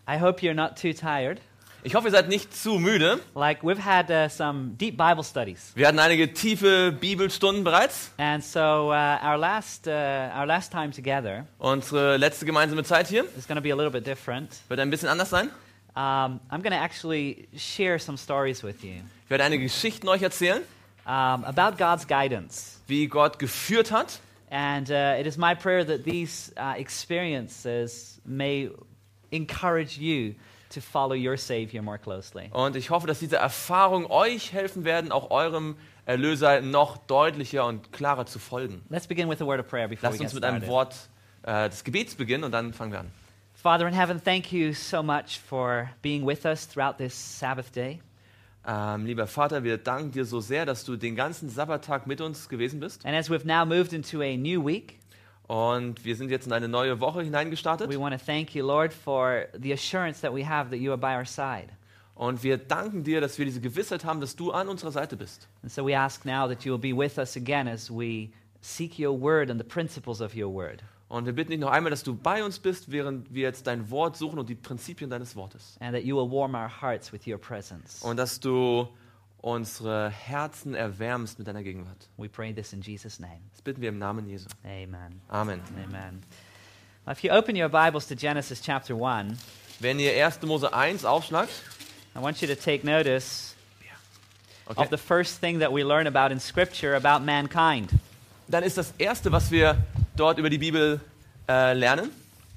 I hope you're not too tired. Ich hoffe, ihr seid nicht zu müde. Like, we've had some deep Bible studies. Wir hatten einige tiefe Bibelstunden bereits. And so our last time together Unsere letzte gemeinsame Zeit hier is going to be a little bit different. wird ein bisschen anders sein. I'm going to actually share some stories with you Ich werde einige Geschichten euch erzählen, about God's guidance. wie Gott geführt hat. And it is my prayer that these experiences may encourage you to follow your Savior more closely. Und ich hoffe, dass diese Erfahrungen euch helfen werden, auch eurem Erlöser noch deutlicher und klarer zu folgen. Let's begin with a word of prayer before we Lasst get uns mit einem started. Wort des Gebets beginnen und dann fangen wir an. Father in heaven, thank you so much for being with us throughout this Sabbath day. Lieber Vater, wir danken dir so sehr, dass du den ganzen Sabbattag mit uns gewesen bist. And as we've now moved into a new week, Und wir sind jetzt in eine neue Woche hineingestartet. we want to thank you, Lord, for the assurance that we have that you are by our side. Und wir danken dir, dass wir diese Gewissheit haben, dass du an unserer Seite bist. And so we ask now that you will be with us again as we seek your word and the principles of your word. Und wir bitten dich noch einmal, dass du bei uns bist, während wir jetzt dein Wort suchen und die Prinzipien deines Wortes. And that you will warm our hearts with your presence. Und dass du unsere Herzen erwärmst mit deiner Gegenwart. We pray this in Jesus' name. Das bitten wir im Namen Jesu. Amen. Amen. Amen. If you open your Bibles to Genesis chapter 1, Wenn ihr 1. Mose 1 aufschlagt, I want you to take notice okay, of the first thing that we learn about in Scripture about mankind. dann ist das Erste, was wir dort über die Bibel lernen,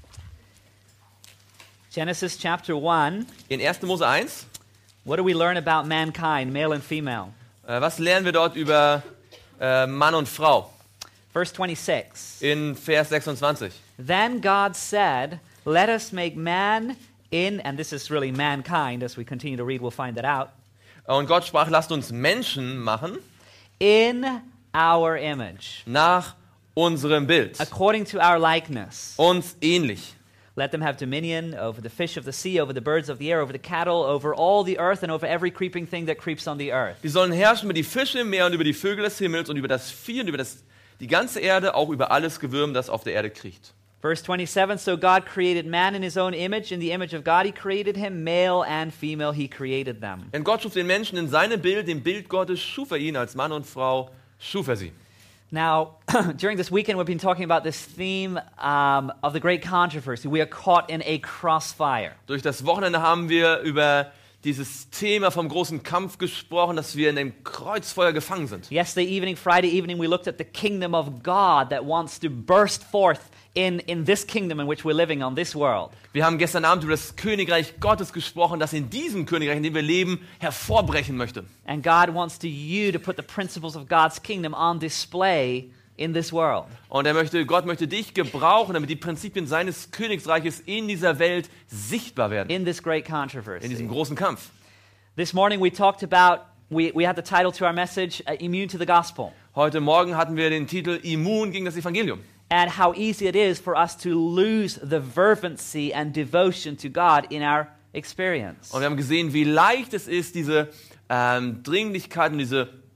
Genesis chapter 1, in 1. Mose 1. what do we learn about mankind, male and female? Was lernen wir dort über Mann und Frau? Verse 26. In Vers 26. Then God said, let us make man in, and this is really mankind, as we continue to read, we'll find that out, Und Gott sprach, lasst uns Menschen machen in our image, nach unserem Bild, according to our likeness. uns ähnlich. Let them have dominion over the fish of the sea, over the birds of the air, over the cattle, over all the earth, and over every creeping thing that creeps on the earth. Die sollen herrschen über die Fische im Meer und über die Vögel des Himmels und über das Vieh und über die ganze Erde, auch über alles Gewürm, das auf der Erde kriecht. Verse 27, so God created man in his own image. In the image of God he created him, male and female he created them. Denn Gott schuf den Menschen in seinem Bild, dem Bild Gottes schuf er ihn, als Mann und Frau schuf er sie. Now, during this weekend we've been talking about this theme of the great controversy. We are caught in a crossfire. Durch das Wochenende haben wir über dieses Thema vom großen Kampf gesprochen, dass wir in dem Kreuzfeuer gefangen sind. Yesterday evening, Friday evening, we looked at the kingdom of God that wants to burst forth in this kingdom in which we're living on this world. Wir haben gestern Abend über das Königreich Gottes gesprochen, das in diesem Königreich, in dem wir leben, hervorbrechen möchte. And God wants you to put the principles of God's kingdom on display in this world. Und Gott möchte dich gebrauchen, damit die Prinzipien seines Königsreiches in dieser Welt sichtbar werden. In this great In controversy. diesem großen Kampf. This morning we talked about, we had the title to our message, Immune to the Gospel. Heute Morgen hatten wir den Titel Immun gegen das Evangelium. And how easy it is for us to lose the fervency and devotion to God in our experience. Und wir haben gesehen, wie leicht es ist, diese Dringlichkeit und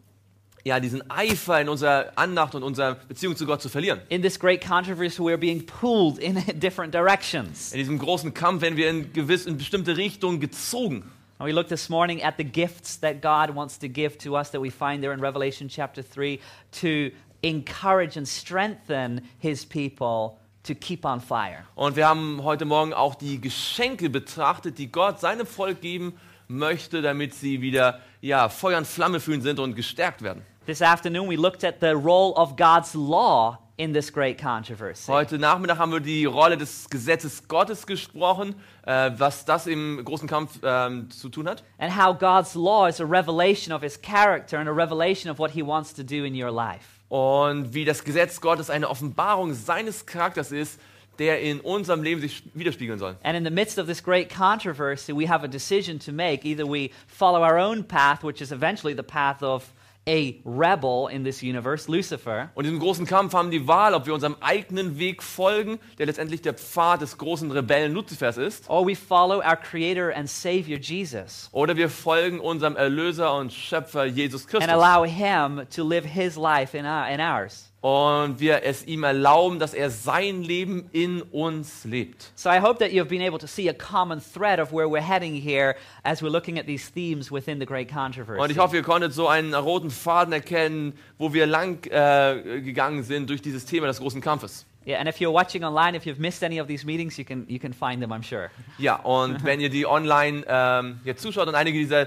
diesen Eifer in unserer Andacht und unserer Beziehung zu Gott zu verlieren. In this great controversy, we're being pulled in different directions. In diesem großen Kampf werden wir in bestimmte Richtungen gezogen. And we looked this morning at the gifts that God wants to give to us that we find there in Revelation chapter 3 to encourage and strengthen His people to keep on fire. Und wir haben heute Morgen auch die Geschenke betrachtet, die Gott seinem Volk geben möchte, damit sie wieder Feuer und Flamme fühlen sind und gestärkt werden. This afternoon we looked at the role of God's law in this great controversy. Heute Nachmittag haben wir die Rolle des Gesetzes Gottes gesprochen, was das im großen Kampf zu tun hat. And how God's law is a revelation of His character and a revelation of what He wants to do in your life. Und wie das Gesetz Gottes eine Offenbarung seines Charakters ist, der in unserem Leben sich widerspiegeln soll. And in the midst of this great controversy, we have a decision to make. Either we follow our own path, which is eventually the path of a rebel in this universe, Lucifer, Und in diesem großen Kampf haben die Wahl, ob wir unserem eigenen Weg folgen, der letztendlich der Pfad des großen Rebellen Luzifers ist, or we follow our Creator and Savior Jesus oder wir folgen unserem Erlöser und Schöpfer Jesus and Christus allow Him to live His life in ours. und wir es ihm erlauben, dass er sein Leben in uns lebt. So I hope that you've been able to see a common thread of where we're heading here as we're looking at these themes within the Great Controversy. Und ich hoffe, ihr konntet so einen roten Faden erkennen, wo wir lang gegangen sind durch dieses Thema des großen Kampfes. Yeah, and if you're watching online, if you've missed any of these meetings, you can find them, I'm sure. Ja, und wenn ihr die online jetzt zuschaut und einige dieser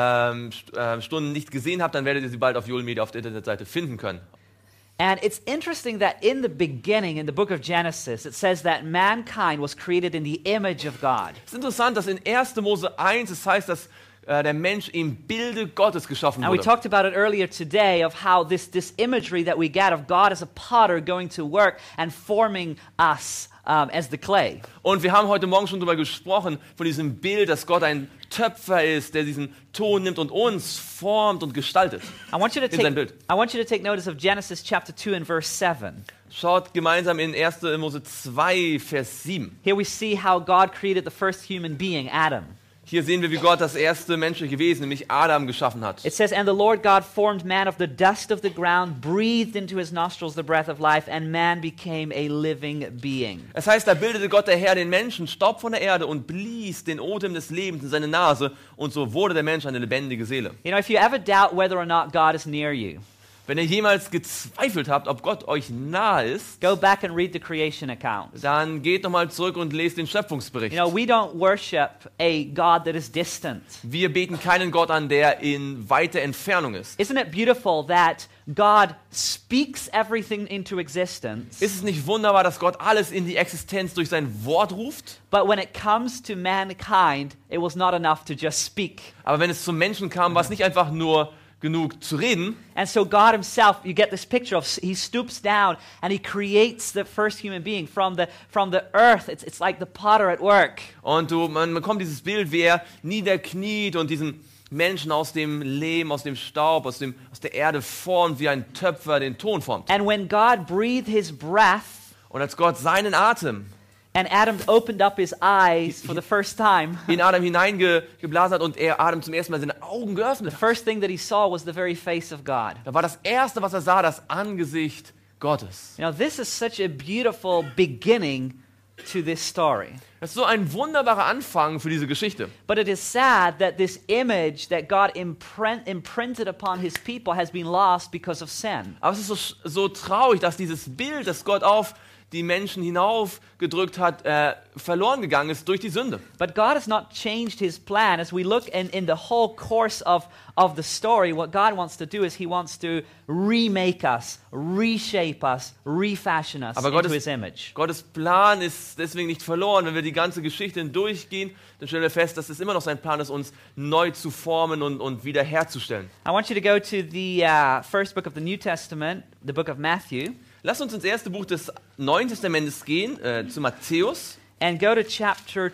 Stunden nicht gesehen habt, dann werdet ihr sie bald auf Joel Media auf der Internetseite finden können. And it's interesting that in the beginning, in the book of Genesis, it says that mankind was created in the image of God. Es ist interessant, dass in 1. Mose 1 es heißt, dass der Mensch im Bilde Gottes geschaffen And we wurde. talked about it earlier today of how this imagery that we get of God as a potter going to work and forming us as the clay. Und wir haben heute Morgen schon darüber gesprochen, von diesem Bild, dass Gott ein Töpfer ist, der diesen Ton nimmt und uns formt und gestaltet. I want you to In sein Bild. take notice of Genesis chapter 2 and verse 7. Schaut gemeinsam in 1. Mose 2, Vers 7. Here we see how God created the first human being, Adam. Hier sehen wir, wie Gott das erste menschliche Wesen, nämlich Adam, geschaffen hat. It says, "And the Lord God formed man of the dust of the ground, breathed into his nostrils the breath of life, and man became a living being." Es heißt, da bildete Gott der Herr den Menschen Staub von der Erde und blies den Odem des Lebens in seine Nase, und so wurde der Mensch eine lebendige Seele. You know, if you ever doubt whether or not God is near you, Wenn ihr jemals gezweifelt habt, ob Gott euch nahe ist, go back and read the creation account. dann geht nochmal zurück und lest den Schöpfungsbericht. You know, we don't worship a God that is distant. Wir beten keinen Gott an, der in weiter Entfernung ist. Isn't it beautiful that God speaks everything into existence, Ist es nicht wunderbar, dass Gott alles in die Existenz durch sein Wort ruft? but when it comes to mankind, it was not enough to just speak. Aber wenn es zum Menschen kam, war es nicht einfach nur genug zu reden. And so God himself, you get this picture of, he stoops down and he creates the first human being from the earth. It's like the potter at work. Und man bekommt dieses Bild, wie er niederkniet und diesen Menschen aus dem Lehm, aus dem Staub, aus der Erde formt, wie ein Töpfer den Ton formt. And when God breathed his breath, Und als Gott seinen Atem and Adam opened up his eyes for the first time, in Adam hineingeblasen hat und er Adam zum ersten Mal seine Augen geöffnet the hat, first thing that he saw was the very face of God. da war das Erste, was er sah, das Angesicht Gottes. You know, this is such a beautiful beginning to this story. Das ist so ein wunderbarer Anfang für diese Geschichte. But it is sad that this image that God imprinted upon his people has been lost because of sin. Aber es ist so traurig, dass dieses Bild, das Gott auf die Menschen hinaufgedrückt hat, verloren gegangen ist durch die Sünde. But God has not changed his plan. As we look in the whole course of the story, what God wants to do is he wants to remake us, reshape us, refashion us Aber into his image. Gottes Plan ist deswegen nicht verloren. Wenn wir die ganze Geschichte durchgehen, dann stellen wir fest, dass es immer noch sein Plan ist, uns neu zu formen und wiederherzustellen. I want you to go to the first book of the New Testament, the book of Matthew, Lasst uns ins erste Buch des Neuen Testamentes gehen, zu Matthäus. and go to chapter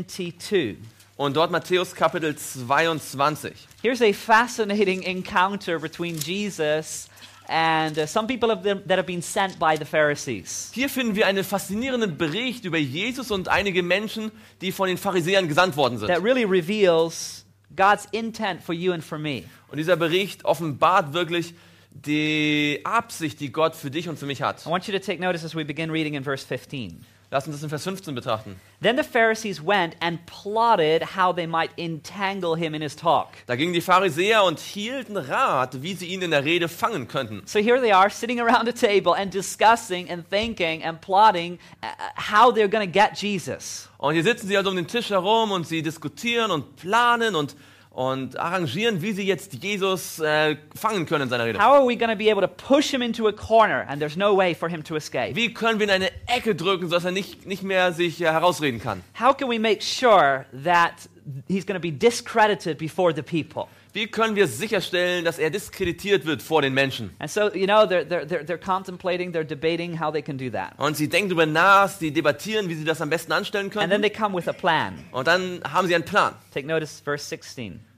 22. Und dort Matthäus Kapitel 22. Here's a fascinating encounter between Jesus and some people that have been sent by the Pharisees. Hier finden wir einen faszinierenden Bericht über Jesus und einige Menschen, die von den Pharisäern gesandt worden sind. That really reveals God's intent for you and for me. Und dieser Bericht offenbart wirklich die Absicht, die Gott für dich und für mich hat. I want you to take notice as we begin reading in verse 15. Lass uns das in Vers 15 betrachten. Then the Pharisees went and plotted how they might entangle him in his talk. Da gingen die Pharisäer und hielten Rat, wie sie ihn in der Rede fangen könnten. So here they are sitting around a table and discussing and thinking and plotting how they're going to get Jesus. Und hier sitzen sie also um den Tisch herum und sie diskutieren und planen und arrangieren, wie sie jetzt Jesus fangen können in seiner Rede. How are we going to be able to push him into a corner and there's no way for him to escape? Wie können wir in eine Ecke drücken, sodass er nicht mehr sich herausreden kann? How can we make sure that he's going to be discredited before the people? Wie können wir sicherstellen, dass er diskreditiert wird vor den Menschen? And so, you know, they're contemplating, they're debating how they can do that. Und sie denken darüber nach, sie debattieren, wie sie das am besten anstellen And then können. they come with a plan. Und dann haben sie einen Plan. Take notice, verse 16.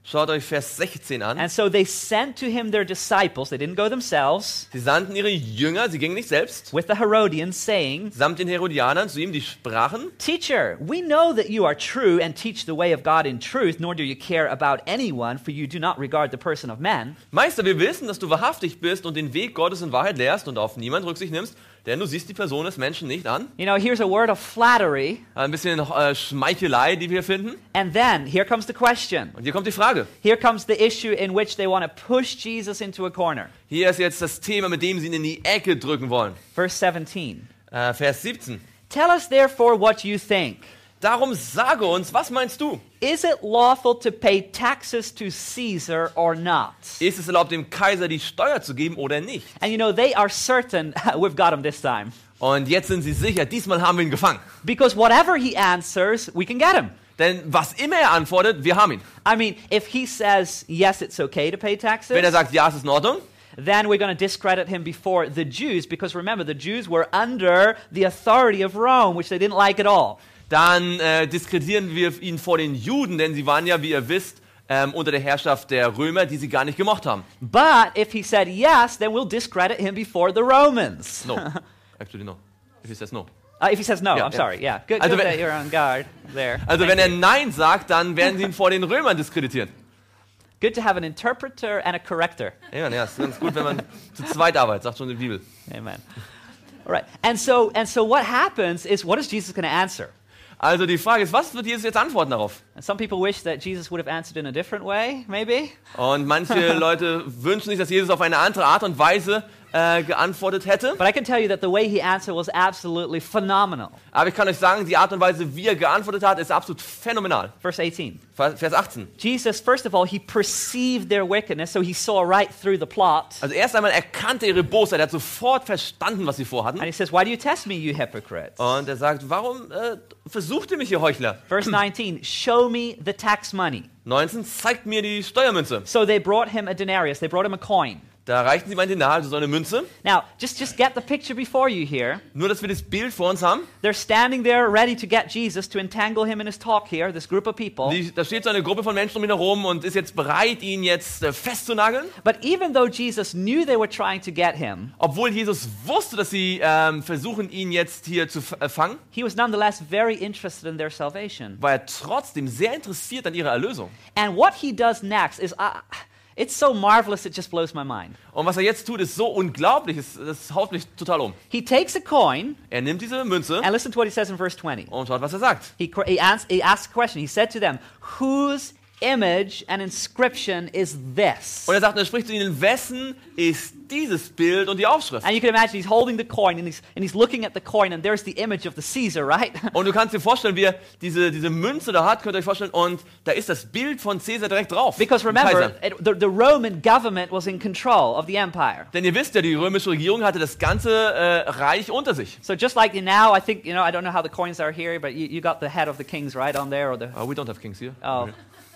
Schaut euch Vers 16 an. And so they sent to him their disciples, they didn't go themselves, Sie sandten ihre Jünger, sie gingen nicht selbst, with the Herodians, saying, samt den Herodianern zu ihm, die sprachen: Teacher, we know that you are true and teach the way of God in truth, nor do you care about anyone, for you do not regard the person of men. Meister, wir wissen, dass du wahrhaftig bist und den Weg Gottes in Wahrheit lehrst und auf niemand Rücksicht nimmst, denn du siehst die Person des Menschen nicht an. You know, here's a word of flattery, Ein bisschen Schmeichelei, die wir hier finden. and then here comes the question. Und hier kommt die Frage. Here comes the issue in which they want to push Jesus into a corner. Hier ist jetzt das Thema, mit dem sie ihn in die Ecke drücken wollen. Verse 17. Vers 17. Tell us therefore what you think. Darum sage uns, was meinst du? Is it lawful to pay taxes to Caesar or not? Ist es erlaubt, dem Kaiser die Steuer zu geben oder nicht? And you know, they are certain we've got him this time. Und jetzt sind sie sicher, diesmal haben wir ihn gefangen. Because whatever he answers, we can get him. Denn was immer er antwortet, wir haben ihn. I mean, if he says, yes, it's okay to pay taxes, Wenn er sagt, ja, es ist in Ordnung, then we're going to discredit him before the Jews, because remember, the Jews were under the authority of Rome, which they didn't like at all. dann diskreditieren wir ihn vor den Juden, denn sie waren ja, wie ihr wisst, unter der Herrschaft der Römer, die sie gar nicht gemocht haben. But if he said yes, then we'll discredit him before the Romans. No, actually no. If he says no. If he says no, Yeah, I'm yeah. sorry. Yeah, good, Also good wenn- that you're on guard there. Also Thank wenn er you. Nein sagt, dann werden sie ihn vor den Römern diskreditieren. Good to have an interpreter and a corrector. Ja, ist ganz gut, wenn man zu zweit arbeitet, sagt schon die Bibel. Amen. All right. And so what happens is, what is Jesus going to answer? Also die Frage ist, was wird Jesus jetzt antworten darauf? And some people wish that Jesus would have answered in a different way, maybe. Und manche Leute wünschen sich, dass Jesus auf eine andere Art und Weise geantwortet hätte. But I can tell you that the way he answered was absolutely phenomenal. Aber ich kann euch sagen, die Art und Weise, wie er geantwortet hat, ist absolut phänomenal. Verse 18. Vers 18. Jesus, first of all, he perceived their wickedness, so he saw right through the plot. Also erst einmal erkannte ihre Bosheit, er hat sofort verstanden, was sie vorhatten. And he says, why do you test me, you hypocrites? Und er sagt, warum versucht ihr mich, ihr Heuchler? Verse 19, show me the tax money. 19, zeigt mir die Steuermünze. So they brought him a denarius, they brought him a coin. Da reichten sie ihm ein Denar, also so eine Münze. Now, just get the picture before you here. Nur, dass wir das Bild vor uns haben. They're standing there ready to get Jesus, to entangle him in his talk here, this group of people. Da steht so eine Gruppe von Menschen um ihn herum und ist jetzt bereit, ihn jetzt festzunageln. But even though Jesus knew they were trying to get him, Obwohl Jesus wusste, dass sie versuchen, ihn jetzt hier zu fangen, he was nonetheless very interested in their salvation. war er trotzdem sehr interessiert an ihrer Erlösung. And what he does next is, it's so marvelous, it just blows my mind. Und was er jetzt tut, ist so unglaublich, das haut mich total um. He takes a coin, Er nimmt diese Münze and listen to what he says in verse 20. und schaut, was er sagt. He asks a question. He said to them, whose image and inscription is this? Und er spricht zu ihnen, wessen ist dieses Bild und die Aufschrift? And you can imagine he's holding the coin and he's looking at the coin, and there's the image of the Caesar, right? Und du kannst dir vorstellen, wie er diese Münze da hat, könnt ihr euch vorstellen, und da ist das Bild von Caesar direkt drauf. Because dem remember, Kaiser. the Roman government was in control of the empire. Denn ihr wisst ja, die römische Regierung hatte das ganze Reich unter sich. So just like now, I think, I don't know how the coins are here, but you got the head of the kings right on there, or the... We don't have kings here. Oh.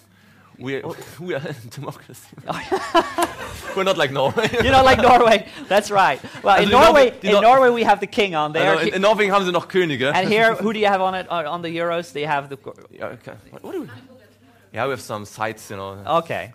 We are democracy. We're not like Norway. You know, like Norway. That's right. Well, in Also Norway we have the king on there. Also in Norwegen haben sie noch Könige. And here, who do you have on it? On the Euros, they have the... Yeah, okay. What do we? Yeah, we have some sites, Okay.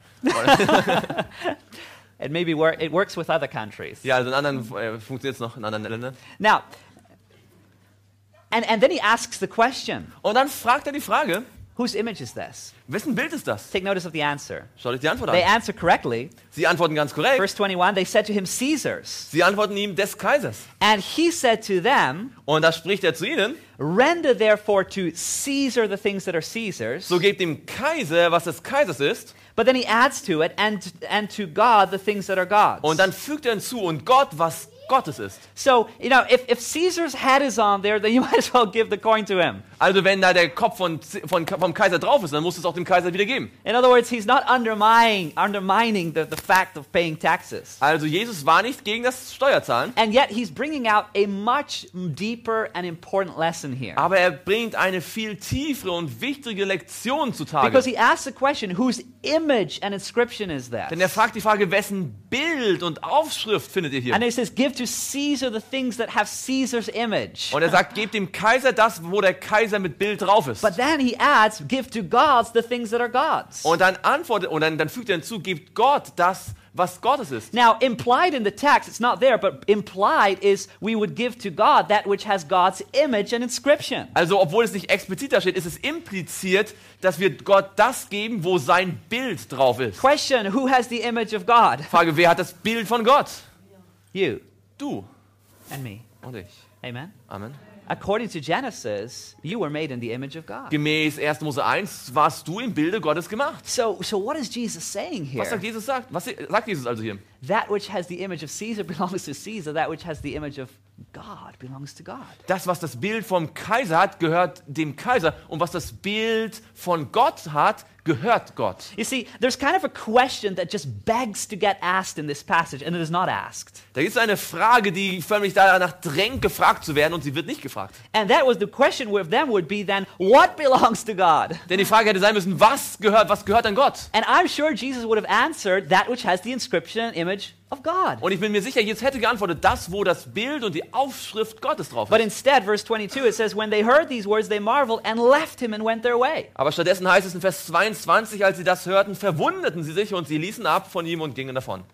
It maybe it works with other countries. Ja, also in anderen funktioniert es noch in anderen Ländern. Now, and then he asks the question, Und dann fragt er die Frage, whose image is this? wessen Bild ist das? Take notice of the answer. Schaut euch die Antwort They an. answer correctly. Sie antworten ganz korrekt. Verse 21, they said to him, Caesar's. Sie antworten ihm des Kaisers. And he said to them, Und da spricht er zu ihnen, render therefore to Caesar the things that are Caesar's. so gebt dem Kaiser, was des Kaisers ist. But then he adds to it, and to God the things that are God's. Und dann fügt er hinzu, und Gott, was Gottes ist. So, if Caesar's head is on there, then you might as well give the coin to him. Also wenn da der Kopf vom Kaiser drauf ist, dann musst du es auch dem Kaiser wieder geben. In other words, he's not undermining the fact of paying taxes. Also Jesus war nicht gegen das Steuerzahlen, And yet he's bringing out a much deeper and important lesson here. aber er bringt eine viel tiefere und wichtige Lektion zutage. Because he asks the question, whose image and inscription is that? Denn er fragt die Frage, wessen Bild und Aufschrift findet ihr hier? And he says, give give to Caesar the things that have Caesar's image. Und er sagt, gebt dem Kaiser das, wo der Kaiser mit Bild drauf ist. But then he adds, give to God the things that are God's. Und dann dann fügt er hinzu, gebt Gott das, was Gottes ist. Now, implied in the text, it's not there, but implied is we would give to God that which has God's image and inscription. Also, obwohl es nicht explizit da steht, ist es impliziert, dass wir Gott das geben, wo sein Bild drauf ist. Question, who has the image of God? Frage, wer hat das Bild von Gott? You Du and me. und ich. Amen. Amen. According to Genesis, you were made in the image of God. Gemäß 1. Mose 1 warst du im Bilde Gottes gemacht. So what is Jesus saying Was here? Was sagt Jesus also hier? That which has the image of Caesar belongs to Caesar. That which has the image of God belongs to God. Das, was das Bild vom Kaiser hat, gehört dem Kaiser. Und was das Bild von Gott hat, gehört Gott. You see, there's kind of a question that just begs to get asked in this passage, and it is not asked. Da gibt es eine Frage, die förmlich danach drängt, gefragt zu werden, und sie wird nicht gefragt. And that was the question with them would be then, what belongs to God? Denn die Frage hätte sein müssen, was gehört an Gott? And I'm sure Jesus would have answered that which has the inscription and image of God. Und ich bin mir sicher, Jesus hätte geantwortet, das, wo das Bild und die Aufschrift Gottes drauf But ist. instead, verse 22, it says, when they heard these words, they marveled and left him and went their way. Aber stattdessen heißt es in Vers 22, als sie das hörten, verwunderten sie sich und sie ließen ab von ihm und gingen davon.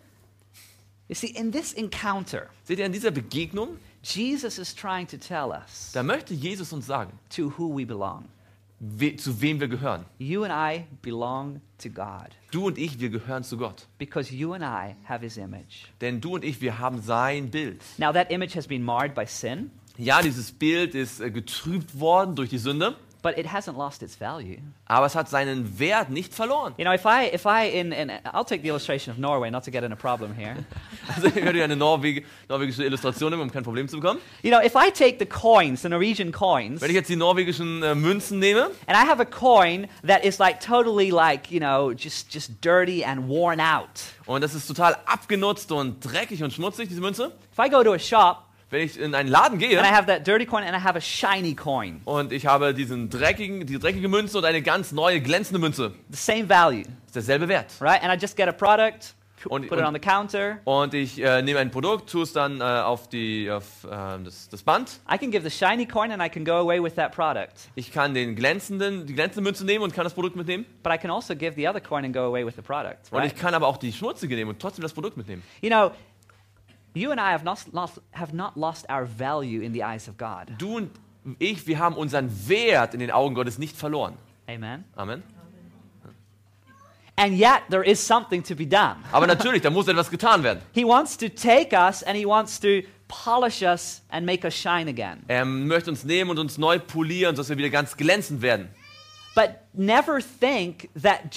You see, in this encounter, Seht ihr, in dieser Begegnung, Jesus is trying to tell us da möchte Jesus uns sagen, to who we belong. zu wem wir gehören. You and I belong to God Du und ich, wir gehören zu Gott. because you and I have his image. Denn du und ich, wir haben sein Bild. Now, that image has been marred by sin, Ja, dieses Bild ist getrübt worden durch die Sünde, but it hasn't lost its value. aber es hat seinen Wert nicht verloren. You know, I'll take the illustration of Norway, not to get in a problem here. Also ich werde eine norwegische Illustration nehmen, um kein Problem zu bekommen. You know, if I take the coins, the Norwegian coins, Wenn ich jetzt die norwegischen Münzen nehme and I have a coin that is like totally like, you know, just dirty and worn out. und das ist total abgenutzt und dreckig und schmutzig, diese Münze. If I go to a shop Wenn ich in einen Laden gehe and I have that dirty coin and I have a shiny coin, und ich habe diese dreckige Münze und eine ganz neue, glänzende Münze, the same value, ist derselbe Wert. right? And I just get a product, Und- put it on the counter. Und ich nehme ein Produkt, tue es dann auf das Band. I can give the shiny coin and I can go away with that product. Ich kann die glänzende Münze nehmen und kann das Produkt mitnehmen. But I can also give the other coin and go away with the product, Und right? ich kann aber auch die schmutzige nehmen und trotzdem das Produkt mitnehmen. You know, you and I have not lost our value in the eyes of God. Du und ich, wir haben unseren Wert in den Augen Gottes nicht verloren. Amen. Amen. And yet there is something to be done. Aber natürlich, da muss etwas getan werden. He wants to take us and he wants to polish us and make us shine again. Er möchte uns nehmen und uns neu polieren, sodass wir wieder ganz glänzend werden. But never think that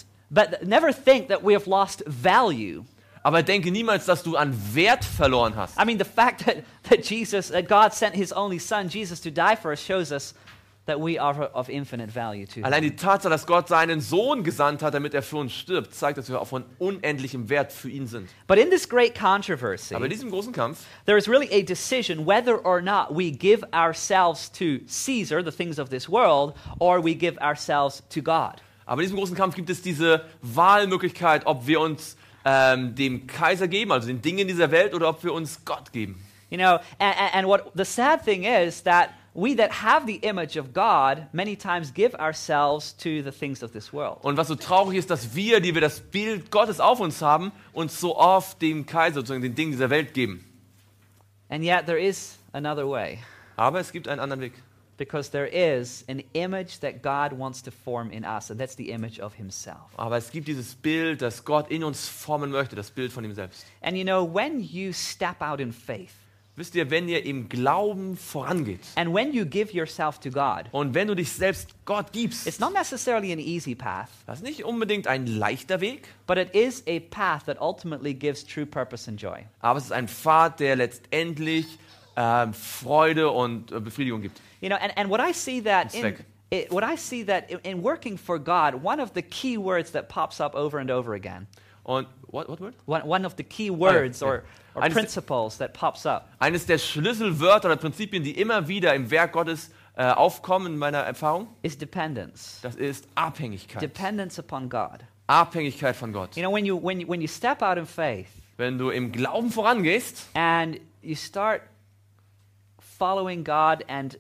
we have lost value. Aber denke niemals, dass du an Wert verloren hast. I mean, the fact that God sent his only son, Jesus, to die for us shows us that we are of infinite value to him. Allein die Tatsache, dass Gott seinen Sohn gesandt hat, damit er für uns stirbt, zeigt, dass wir auch von unendlichem Wert für ihn sind. But in this great controversy, Aber in diesem großen Kampf there is really a decision whether or not we give ourselves to Caesar, the things of this world, or we give ourselves to God. Aber in diesem großen Kampf gibt es diese Wahlmöglichkeit, ob wir uns dem Kaiser geben, also den Dingen dieser Welt, oder ob wir uns Gott geben. You know, and what the sad thing is that we that have the image of God many times give ourselves to the things of this world. Und was so traurig ist, dass wir, die wir das Bild Gottes auf uns haben, uns so oft dem Kaiser, sozusagen den Dingen dieser Welt geben. And yet there is another way, Aber es gibt einen anderen Weg. because there is an image that God wants to form in us, and that's the image of himself. Aber es gibt dieses Bild, das Gott in uns formen möchte, das Bild von ihm selbst. And you know, when you step out in faith, Wisst ihr, wenn ihr im Glauben vorangeht and when you give yourself to God, und wenn du dich selbst Gott gibst, it's not necessarily an easy path, das ist nicht unbedingt ein leichter Weg, but it is a path that ultimately gives true purpose and joy. aber es ist ein Pfad, der letztendlich Freude und Befriedigung gibt. You know, and what I see that Zweck. in working for God, one of the key words that pops up over and over again, Und what word? one of the key words ja. or Eines- principles that pops up Eines der Schlüsselwörter oder Prinzipien, die immer wieder im Werk Gottes aufkommen in meiner Erfahrung, is dependence. das ist Abhängigkeit. Dependence upon God. Abhängigkeit von Gott. You know, when you step out in faith, wenn du im Glauben vorangehst and you start following God and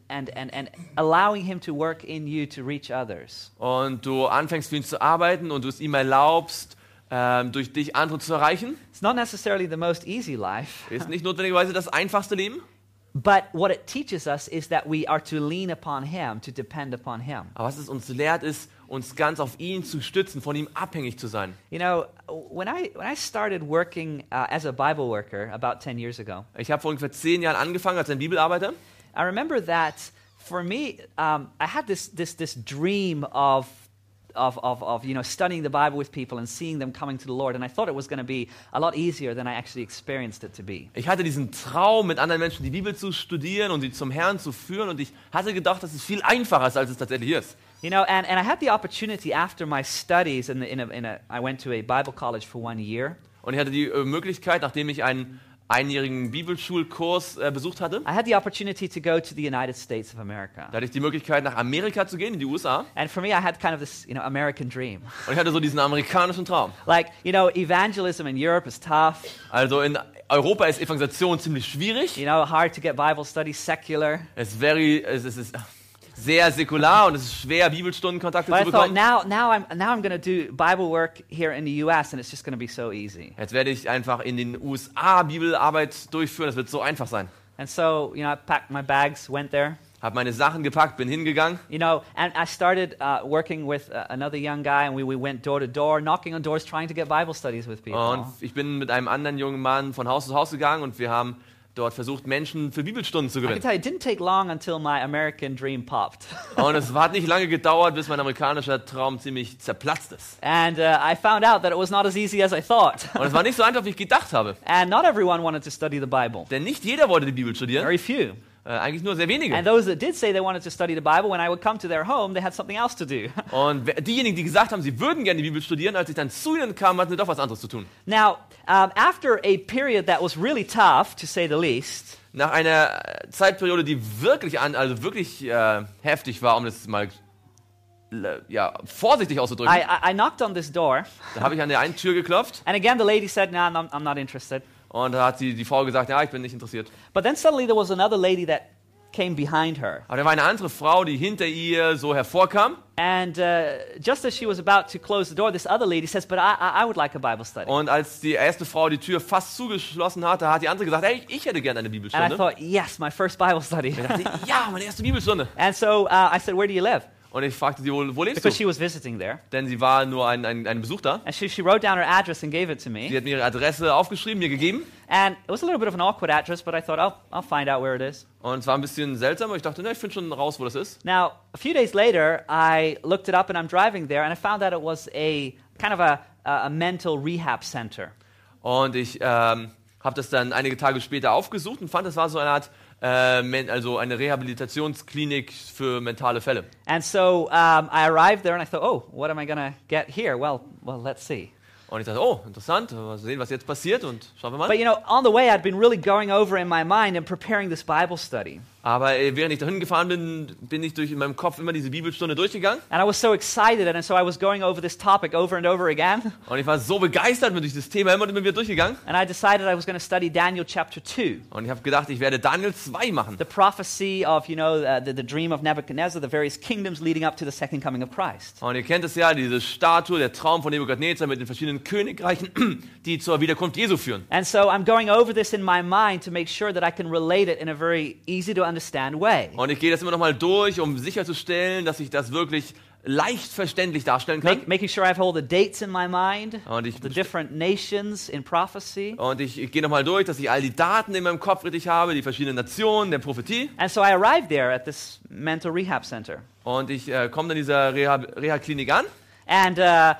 allowing him to work in you to reach others. und du anfängst für ihn zu arbeiten und du es ihm erlaubst, durch dich andere zu erreichen, It's not necessarily the most easy life, ist nicht notwendigerweise das einfachste Leben. but what it teaches us is that we are to lean upon him, to depend upon him. Aber was es uns lehrt, ist, uns ganz auf ihn zu stützen, von ihm abhängig zu sein. You know, when I started working as a Bible worker about 10 years ago, Ich habe vor ungefähr 10 Jahren angefangen als ein Bibelarbeiter. I remember that for me, I had this dream of studying the Bible with people and seeing them coming to the Lord, and I thought it was going to be a lot easier than I actually experienced it to be. Ich hatte diesen Traum, mit anderen Menschen die Bibel zu studieren und sie zum Herrn zu führen, und ich hatte gedacht, dass es viel einfacher ist, als es tatsächlich ist. You know, and I had the opportunity after my studies, I went to a Bible college for 1 year. Und ich hatte die Möglichkeit, nachdem ich einen einjährigen Bibelschulkurs besucht hatte, I had the opportunity to go to the United States of America. da hatte ich die Möglichkeit, nach Amerika zu gehen, in die USA. And for me, I had kind of this, American dream. Und ich hatte so diesen amerikanischen Traum. Like, evangelism in Europe is tough. Also in Europa ist Evangelisation ziemlich schwierig. Hard to get Bible studies, secular. Es ist sehr säkular und es ist schwer, Bibelstundenkontakte But zu I thought, bekommen. now I'm going to do Bible work here in the U.S. and it's just going to be so easy. Jetzt werde ich einfach in den USA Bibelarbeit durchführen. Das wird so einfach sein. And so, I packed my bags, went there. Habe meine Sachen gepackt, bin hingegangen. And I started working with another young guy, and we went door to door, knocking on doors, trying to get Bible studies with people. Und ich bin mit einem anderen jungen Mann von Haus zu Haus gegangen und wir haben dort versucht, Menschen für Bibelstunden zu I can gewinnen. tell you, it didn't take long until my American dream popped. Und es hat nicht lange gedauert, bis mein amerikanischer Traum ziemlich zerplatzt ist. And I found out that it was not as easy as I thought. Und es war nicht so einfach, wie ich gedacht habe. And not everyone wanted to study the Bible. Denn nicht jeder wollte die Bibel studieren, Very few. eigentlich nur sehr wenige. And those that did say they wanted to study the Bible, when I would come to their home, they had something else to do. Und diejenigen, die gesagt haben, sie würden gerne die Bibel studieren, als ich dann zu ihnen kam, hatten sie doch was anderes zu tun. Now, after a period that was really tough, to say the least, Nach einer Zeitperiode, die wirklich heftig war, um das mal vorsichtig auszudrücken, I knocked on this door, da habe ich an der einen Tür geklopft and again the lady said, "No, I'm not interested." und da hat die Frau gesagt, ja, ich bin nicht interessiert. But then suddenly there was another lady that came behind her. Aber da war eine andere Frau, die hinter ihr so hervorkam. And just as she was about to close the door, this other lady says, "But I would like a Bible study." Und als die erste Frau die Tür fast zugeschlossen hatte, hat die andere gesagt, hey, ich hätte gerne eine And I Bibelstunde. thought, yes, my first Bible study. Ich dachte, ja, meine erste Bibelstunde. And so I said, "Where do you live?" Und ich fragte sie, wo lebst Because she du? was visiting there. Denn sie war nur ein Besuch da. And she wrote down her address and gave it to Sie me. hat mir ihre Adresse aufgeschrieben, mir gegeben. And it was a little bit of an awkward address, but I thought, I'll find out where it is. Und es war ein bisschen seltsam, aber ich dachte, na, ich finde schon raus, wo das ist. Now, a few days later, I looked it up and I'm driving there, and I found out it was a kind of a mental rehab center. Und ich habe das dann einige Tage später aufgesucht und fand, es war so eine Art, also eine Rehabilitationsklinik für mentale Fälle. And so I arrived there and I thought, oh, what am I going to get here? Well, let's see. Und ich dachte, oh, interessant, mal sehen, was jetzt passiert und schauen wir mal. But on the way, I'd been really going over in my mind and preparing this Bible study. Aber während ich dahin gefahren bin, bin ich in meinem Kopf immer diese Bibelstunde durchgegangen. And I was so excited, and so I was going over this topic over and over again. Und ich war so begeistert mit dieses Thema immer und immer wieder durchgegangen. And I decided I was going to study Daniel chapter 2. Und ich habe gedacht, ich werde Daniel 2 machen. The prophecy of, the dream of Nebuchadnezzar, the various kingdoms leading up to the second coming of Christ. Und ihr kennt es ja, diese Statue, der Traum von Nebukadnezar mit den verschiedenen Königreichen, die zur Wiederkunft Jesu führen. And so I'm going over this in my mind to make sure that I can relate it in a very easy to understand way. Und ich gehe das immer noch mal durch, um sicherzustellen, dass ich das wirklich leicht verständlich darstellen kann. Making sure I have all the dates in my mind, Und ich the different nations in prophecy. gehe noch mal durch, dass ich all die Daten in meinem Kopf richtig habe, die verschiedenen Nationen der Prophetie. And so I arrived there at this mental rehab center. Und ich komme dann in dieser Reha-Klinik an. And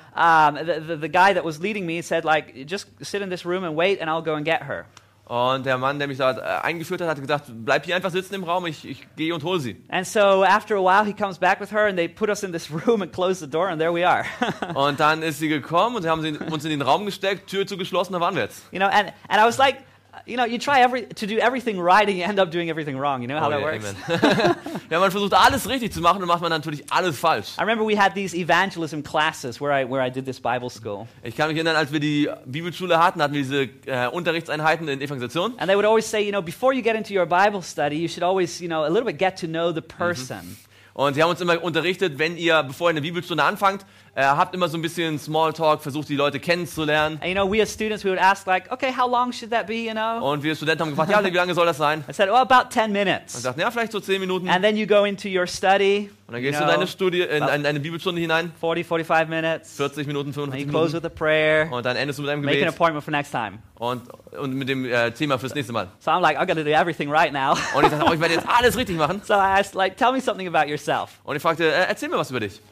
the guy that was leading me said, like, just sit in this room and wait and I'll go and get her. Und der Mann, der mich da eingeführt hat, hat gesagt, bleib hier einfach sitzen im Raum, ich gehe und hole sie. And so after a while he comes back with her and they put us in this room and close the door and there we are. Und dann ist sie gekommen und sie haben uns in den Raum gesteckt, Tür zugeschlossen, da waren wir jetzt. And I was like, you know, you try to do everything right and you end up doing everything wrong. You know how that works? Amen. Ja, man versucht alles richtig zu machen und macht man natürlich alles falsch. I remember we had these evangelism classes where I did this Bible school. Ich kann mich erinnern, als wir die Bibelschule hatten wir diese Unterrichtseinheiten in Evangelisation. And they would always say, you know, before you get into your Bible study, you should always, you know, a little bit get to know the person. Und sie haben uns immer unterrichtet, bevor ihr eine Bibelstunde anfangt, habt immer so ein bisschen Smalltalk, versucht die Leute kennenzulernen. And, you know, we as students, we would ask like, okay, how long should that be, you know? Und wir Studenten haben gefragt, ja, wie lange soll das sein? I said, well, about 10 minutes. Und sagten, ja, vielleicht so 10 Minuten. And then you go into your study. Und dann gehst du in deine Studie, in eine Bibelstunde hinein. 45 minutes. 40 Minuten, And 45 you close Minuten. with a prayer. Und dann endest du mit einem Make an Gebet. appointment for next time. Und mit dem Thema fürs nächste Mal. So I'm like, I'm going to do everything right now. Und ich dachte, oh, ich werde jetzt alles richtig machen. So I asked, like, tell me something about yourself. Und ich fragte, erzähl mir was über dich.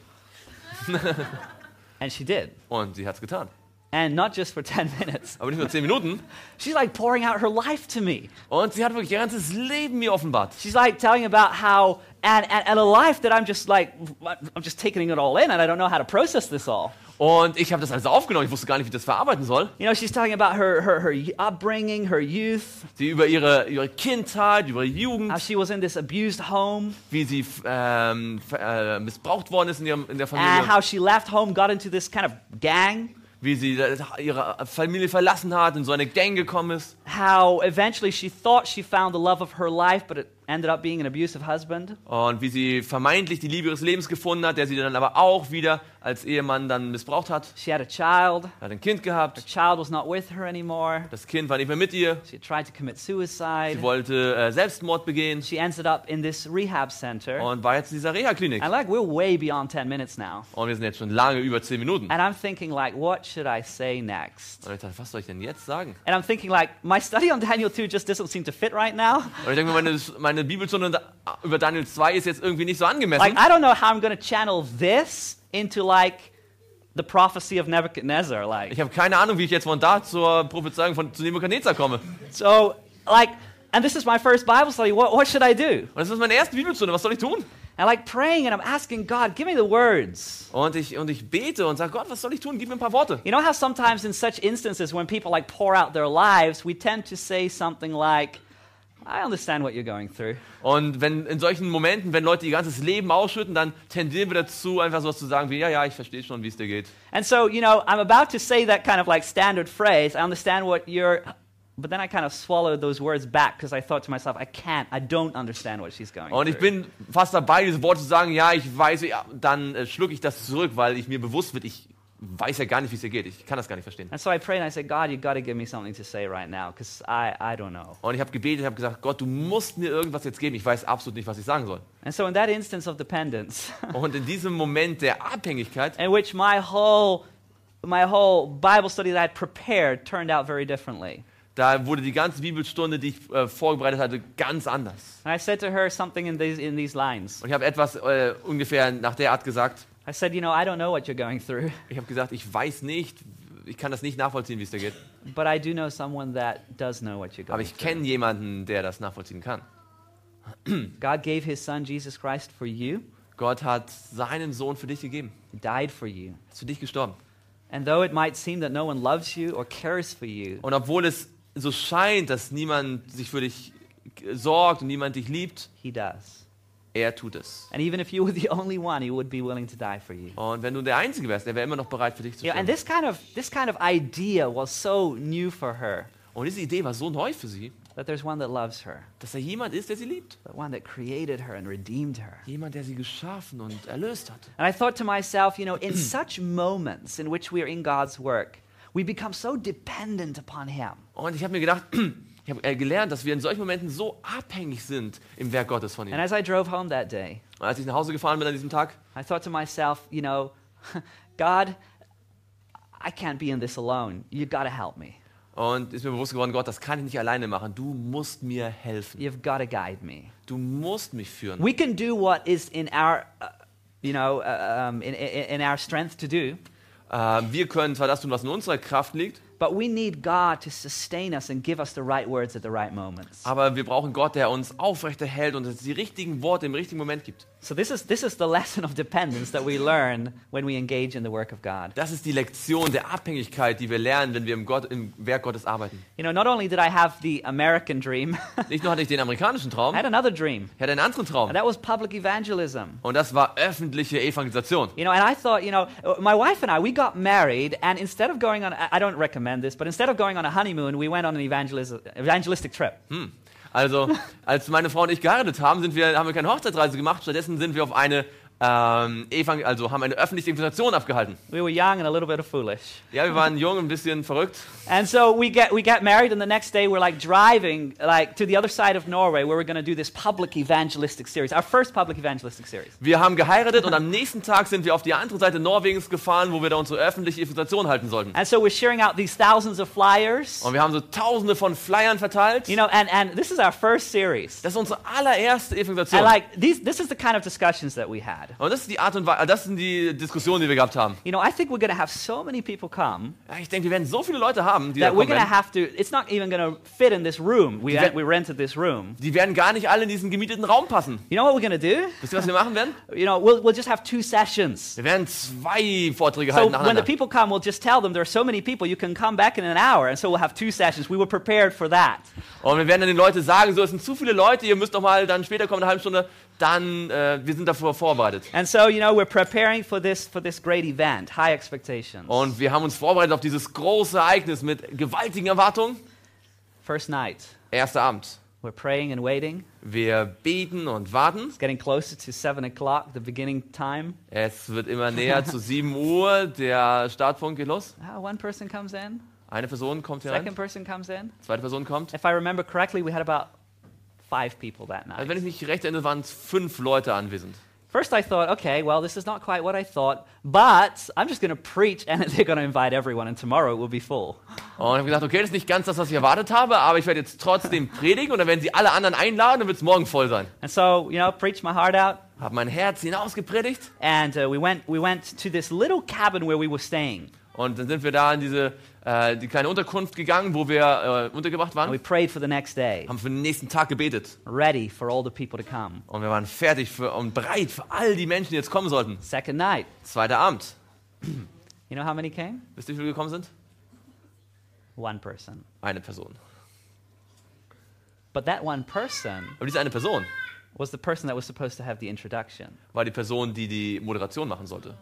And she did. Und sie hat es getan. And not just for 10 minutes. Aber nicht nur 10 Minuten. She's like pouring out her life to me. Und sie hat wirklich ihr ganzes Leben mir offenbart. She's like telling about how, and a life that I'm just taking it all in and I don't know how to process this all. Und ich habe das alles aufgenommen. Ich wusste gar nicht, wie ich das verarbeiten soll. You know, she's talking about her upbringing, her youth, Sie über ihre Kindheit, über ihre Jugend, how she was in this abused home, wie sie missbraucht worden ist in der and Familie, how she left home, got into this kind of gang, wie sie ihre Familie verlassen hat, in so eine Gang gekommen ist. how eventually she thought she found the love of her life, but it ended up being an abusive husband. Und wie sie vermeintlich die Liebe ihres Lebens gefunden hat, der sie dann aber auch wieder als Ehemann dann missbraucht hat. She had a child. Hat ein Kind Her gehabt. child was not with her anymore. Das Kind war nicht mehr mit ihr. She had tried to commit suicide. Sie wollte Selbstmord begehen She ended up in this rehab center. und war jetzt in dieser Reha-Klinik. And like, we're way beyond 10 minutes now. Und wir sind jetzt schon lange über 10 Minuten. And I'm thinking like, what should I say next? Und ich dachte, was soll ich denn jetzt sagen? And I'm thinking like, my study on Daniel 2 just doesn't seem to fit right now. Und ich denke mir, meine Bibelstunde über Daniel 2 ist jetzt irgendwie nicht so angemessen. Like, I don't know how I'm going to channel this into like the prophecy of Nebuchadnezzar. Like, Ich habe keine Ahnung, wie ich jetzt von da zur Prophezeiung zu Nebukadnezar komme. so like, and this is my first Bible study. What should I do? Und das ist meine erste Bibelstunde. Was soll ich tun? And like praying and I'm asking God, give me the words. Und ich bete und sage, Gott, was soll ich tun? Gib mir ein paar Worte. You know how sometimes in such instances when people like pour out their lives, we tend to say something like, I understand what you're going through. Und wenn in solchen Momenten, wenn Leute ihr ganzes Leben ausschütten, dann tendieren wir dazu, einfach sowas zu sagen wie, ja, ich verstehe schon, wie es dir geht. And so, you know, I'm about to say that kind of like standard phrase, I understand what you're, but then I kind of swallowed those words back because I thought to myself, I don't understand what she's going Und ich through. bin fast dabei, diese Worte zu sagen, ja, ich weiß, ja, dann schlucke ich das zurück, weil ich mir bewusst wird, ich weiß ja gar nicht, wie es dir geht. Ich kann das gar nicht verstehen. And so I prayed and I said, God, you've got to give me something to say right now because I don't know. Und ich habe gebetet, habe gesagt, Gott, du musst mir irgendwas jetzt geben. Ich weiß absolut nicht, was ich sagen soll. And so in that instance of dependence, Und in diesem Moment der Abhängigkeit, in which my whole Bible study that I'd prepared turned out very differently. da wurde die ganze Bibelstunde, die ich vorbereitet hatte, ganz anders. And I said to her something in these lines. Und ich habe etwas ungefähr nach der Art gesagt. I said, you know, I don't know what you're going through, Ich habe gesagt, ich weiß nicht, ich kann das nicht nachvollziehen, wie es dir geht. but I do know someone that does know what you're Aber going ich through. kenne jemanden, der das nachvollziehen kann. God gave his son Jesus Christ for you. Gott hat seinen Sohn für dich gegeben. He died for you. Er ist für dich gestorben. And though it might seem that no one loves you or cares for you, Und obwohl es so scheint, dass niemand sich für dich sorgt und niemand dich liebt, he does. er tut es. And even if you were the only one, he would be willing to die for you. Und wenn du der Einzige wärst, er wäre immer noch bereit für dich zu Yeah, and sterben. this kind of idea was so new for her, Und diese Idee war so neu für sie, that there's one that loves her, dass er jemand ist, der sie liebt. the one that created her and redeemed her. Jemand, der sie geschaffen und erlöst hat. And I thought to myself, you know, in such moments in which we are in God's work, we become so dependent upon him. Und ich habe mir gedacht, ich habe gelernt, dass wir in solchen Momenten so abhängig sind im Werk Gottes von ihm. And as I drove home that day, Und als ich nach Hause gefahren bin an diesem Tag, I thought to myself, you know, God, I can't be in this alone. You got to help me. und ist mir bewusst geworden, Gott, das kann ich nicht alleine machen. Du musst mir helfen. You've got to guide me. Du musst mich führen. We can do what is in our, in our strength to do, Wir können zwar das tun, was in unserer Kraft liegt, But we need God to sustain us and give us the right words at the right moments. Aber wir brauchen Gott, der uns aufrechterhält und uns die richtigen Worte im richtigen Moment gibt. So this is the lesson of dependence that we learn when we engage in the work of God. Das ist die Lektion der Abhängigkeit, die wir lernen, wenn wir im Werk Gottes arbeiten. You know, not only did I have the American dream, Nicht nur hatte ich den amerikanischen I Traum, had another dream. ich hatte einen anderen Traum. And that was public evangelism. Und das war öffentliche Evangelisation. You know, and I thought, you know, my wife and I, we got married, and instead of going on, I don't recommend this, but instead of going on a honeymoon, we went on an evangelistic trip. Also, als meine Frau und ich geheiratet haben, haben wir keine Hochzeitsreise gemacht, stattdessen sind wir auf eine haben eine öffentliche Evangelisation abgehalten. We were young and a little bit foolish. Ja, wir waren jung, ein bisschen verrückt. And so we get married, and the next day we're like driving like to the other side of Norway, where we're going to do this public evangelistic series, our first public evangelistic series. Wir haben geheiratet und am nächsten Tag sind wir auf die andere Seite Norwegens gefahren, wo wir da unsere öffentliche Evangelisation halten sollten. And so we're sharing out these thousands of flyers. Und wir haben so Tausende von Flyern verteilt. You know, and this is our first series. Das ist unsere allererste And Evangelisation. like this is the kind of discussions that we had. Und das ist die Art und Weise, das sind die Diskussionen, die wir gehabt haben. You know, I think we're going to have so many people come Ja, ich denke, wir werden so viele Leute haben, die da that we're kommen going to werden. have to, it's not even going to fit in this room. We rented this room. Die werden gar nicht alle in diesen gemieteten Raum passen. You know what we're going to do? Wisst ihr, was wir machen werden? You know, we'll just have 2 sessions. Wir werden 2 Vorträge So halten when the nacheinander. people come, we'll just tell them there are so many people, you can come back in an hour. And so we'll have 2 sessions. We were prepared for that. Und wir werden dann den Leuten sagen, so, es sind zu viele Leute, ihr müsst noch mal dann später kommen, eine halbe Stunde, dann, wir sind dafür vorbereitet. And so, you know, we're preparing for this great event, high expectations. Und wir haben uns vorbereitet auf dieses große Ereignis mit gewaltigen Erwartungen. First night, Erster Abend. we're praying and waiting. Wir beten und warten. It's getting closer to 7 o'clock, the beginning time. Es wird immer näher zu 7 Uhr, der Startpunkt geht los. One person comes in, Eine Person kommt hier second rein, person comes in. zweite Person kommt. If I remember correctly, we had about 5 people that night. Also wenn ich mich recht erinnere, waren es 5 Leute anwesend. First I thought, okay, well, this is not quite what I thought, but I'm just going to preach and they're going to invite everyone and tomorrow it will be full. Und ich habe gedacht, okay, das ist nicht ganz das, was ich erwartet habe, aber ich werde jetzt trotzdem predigen und dann werden sie alle anderen einladen, dann wird es morgen voll sein. And so, you know, preached my heart out, Habe mein Herz hinausgepredigt and we went to this little cabin where we were staying. und dann sind wir da in die kleine Unterkunft gegangen, wo wir untergebracht And we waren, prayed for the next day, haben für den nächsten Tag gebetet ready for all the people to come. und wir waren fertig und bereit für all die Menschen, die jetzt kommen sollten. Second night, Zweiter Abend. you know how many came? Wisst ihr, wie viele gekommen sind? 1 person. Eine Person. But that one person Aber diese eine Person was the person that was supposed to have the introduction. war die Person, die die Moderation machen sollte.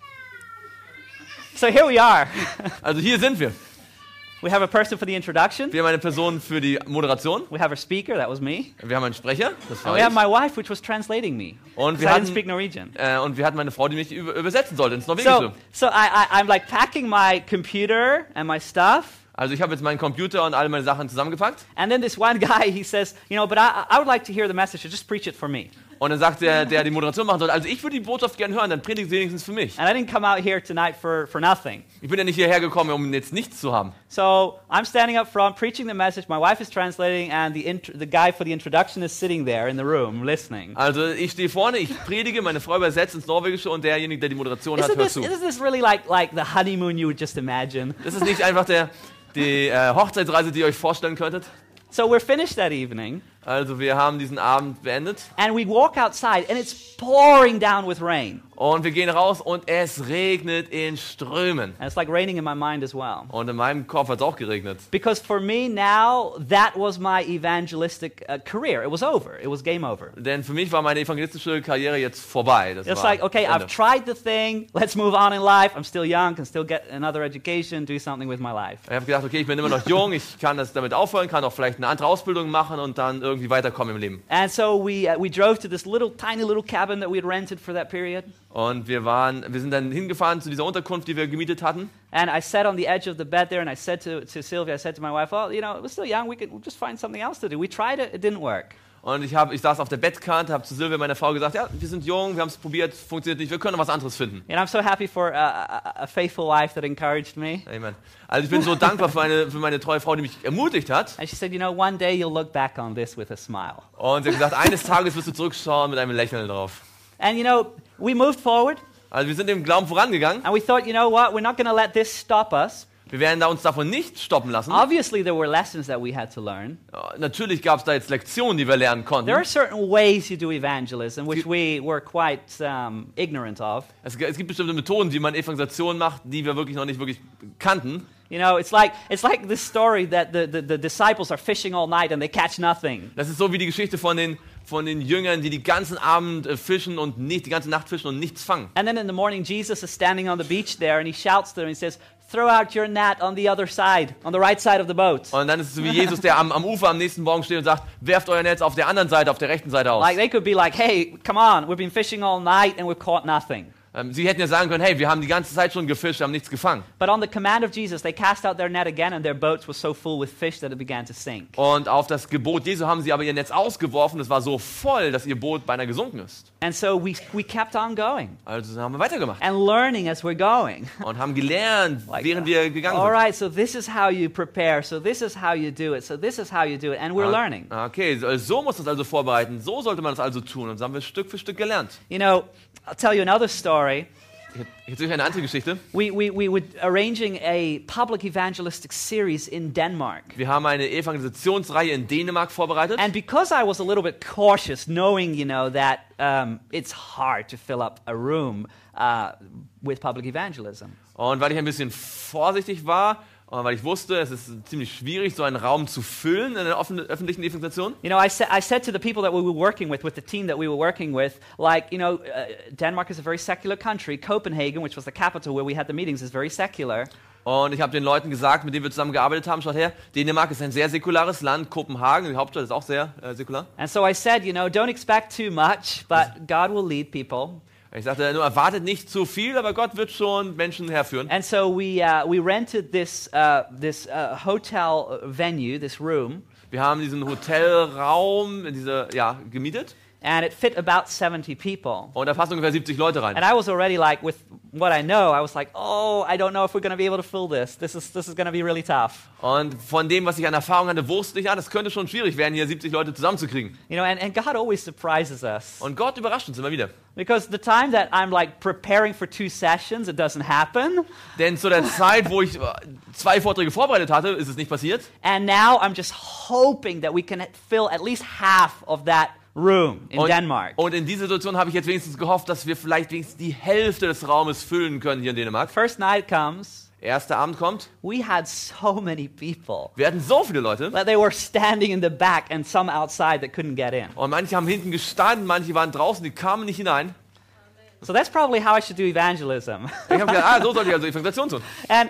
So here we are. Also hier sind wir. We have a person for the introduction. Wir haben eine Person für die Moderation. We have a speaker, that was me. Wir haben einen Sprecher, das And war we have ich. my wife, which was translating me. Und 'Cause wir I didn't hatten, speak Norwegian. und wir hatten meine Frau, die mich übersetzen sollte ins Norwegische. So I'm like packing my computer and my stuff. Also ich habe jetzt meinen Computer und all meine Sachen zusammengepackt. And then this one guy, he says, you know, but I would like to hear the message, so just preach it for me. Und dann sagt der die Moderation machen sollte, also ich würde die Botschaft gerne hören, dann predigt sie wenigstens für mich. And I didn't come out here tonight for nothing. Ich bin ja nicht hierher gekommen, um jetzt nichts zu haben. So I'm standing up front, preaching the message, my wife is translating, and the guy for the introduction is sitting there in the room, listening. Also ich stehe vorne, ich predige, meine Frau übersetzt ins Norwegische und derjenige, der die Moderation hat, hört zu. Isn't this really like the honeymoon you would just imagine? Das ist nicht einfach die Hochzeitsreise, die ihr euch vorstellen könntet. So we're finished that evening, Also wir haben diesen Abend beendet and we walk outside, and it's pouring down with rain. und wir gehen raus und es regnet in Strömen. And it's like raining in my mind as well. Und in meinem Kopf hat es auch geregnet. Because for me now, that was my evangelistic career. It was over. It was game over. Denn für mich war meine evangelistische Karriere jetzt vorbei. Das It's war like, okay, Ende. I've tried the thing. Let's move on in life. I'm still young, can still get another education, do something with my life. Ich habe gedacht, okay, ich bin immer noch jung, ich kann das damit aufhören, kann auch vielleicht eine andere Ausbildung machen und dann irgendwie weiterkommen im Leben. And so we drove to this tiny little cabin that we had rented for that period. Und wir sind dann hingefahren zu dieser Unterkunft, die wir gemietet hatten. And I sat on the edge of the bed there, and I said to Sylvia, I said to my wife, well, you know, we're still young. We'll just find something else to do. We tried it. It didn't work. Und ich saß auf der Bettkante, habe zu Silvia, meiner Frau, gesagt, ja, wir sind jung, wir haben es probiert, funktioniert nicht, wir können noch was anderes finden. And I'm so happy for a faithful wife that encouraged me. Amen. Also ich bin so dankbar für meine treue Frau, die mich ermutigt hat. And she said, you know, one day you'll look back on this with a smile. Und sie hat gesagt, eines Tages wirst du zurückschauen mit einem Lächeln drauf. And, you know, we moved forward, Also wir sind im Glauben vorangegangen and we thought, you know what, we're not going to let this stop us. Wir werden uns davon nicht stoppen lassen. Obviously, there were lessons that we had to learn. Ja, natürlich gab es da jetzt Lektionen, die wir lernen konnten. There are certain ways you do evangelism, which we were quite ignorant of. Es gibt bestimmte Methoden, wie man Evangelisation macht, die wir wirklich noch nicht wirklich kannten. You know, it's like this story that the disciples are fishing all night and they catch nothing. Das ist so wie die Geschichte von den Jüngern, die ganzen Abend fischen und die ganze Nacht fischen und nichts fangen. And then in the morning, Jesus is standing on the beach there and he shouts to them and he says, throw out your net on the other side, on the right side of the boat. Und dann ist es so wie Jesus, der am Ufer am nächsten Morgen steht und sagt, werft euer Netz auf der anderen Seite, auf der rechten Seite aus. Like they could be like, hey, come on, we've been fishing all night and we've caught nothing. Sie hätten ja sagen können, hey, wir haben die ganze Zeit schon gefischt, haben nichts gefangen. But on the command of Jesus, they cast out their net again and their boats were so full with fish that it began to sink. Und auf das Gebot Jesu haben sie aber ihr Netz ausgeworfen. Es war so voll, dass ihr Boot beinahe gesunken ist. And so we kept on going Also haben wir weitergemacht and learning as we're going. und haben gelernt, während wir gegangen All sind. right, so this is how you prepare. So this is how you do it. So this is how you do it. And we're learning. Okay, so muss man es also vorbereiten. So sollte man es also tun. Und so haben wir Stück für Stück gelernt. You know, I'll tell you another story. Jetzt durch eine andere Geschichte. We were arranging a public evangelistic series in Denmark. Wir haben eine Evangelisationsreihe in Dänemark vorbereitet. And because I was a little bit cautious, knowing, you know, that it's hard to fill up a room with public evangelism. Und weil ich ein bisschen vorsichtig war, und weil ich wusste, es ist ziemlich schwierig, so einen Raum zu füllen in einer öffentlichen Evangelisation. You know, I said to the people that we were working with the team that we were working with, like, you know, Denmark is a very secular country. Copenhagen, which was the capital where we had the meetings, is very secular. Und ich habe den Leuten gesagt, mit denen wir zusammen gearbeitet haben, schaut her, Dänemark ist ein sehr säkulares Land, Kopenhagen, die Hauptstadt ist auch sehr säkular. And so I said, you know, don't expect too much, but God will lead people. Ich sagte, nur erwartet nicht zu viel, aber Gott wird schon Menschen herführen. And so we rented this hotel venue, this room, Wir haben diesen Hotelraum gemietet and it fit about 70 people. und da passen ungefähr 70 Leute rein. And I was already like, with what I know, I was like, oh, I don't know if we're going to be able to fill this. This is going to be really tough. Und von dem, was ich an Erfahrung hatte, wusste ich, ja, das könnte schon schwierig werden, hier 70 Leute zusammenzukriegen. You know, and God always surprises us. Und Gott überrascht uns immer wieder. Because the time that I'm like preparing for 2 sessions, it doesn't happen. Denn zu der Zeit, wo ich 2 Vorträge vorbereitet hatte, ist es nicht passiert. And now I'm just hoping that we can fill at least half of that room in Denmark. Und in dieser Situation habe ich jetzt wenigstens gehofft, dass wir vielleicht wenigstens die Hälfte des Raumes füllen können hier in Dänemark. First night comes. Erster Abend kommt. We had so many people Wir hatten so viele Leute. that they were standing in the back and some outside that couldn't get in. Und manche haben hinten gestanden, manche waren draußen, die kamen nicht hinein. So that's probably how I should do evangelism. Ich habe gedacht, so sollte ich also Evangelisation tun.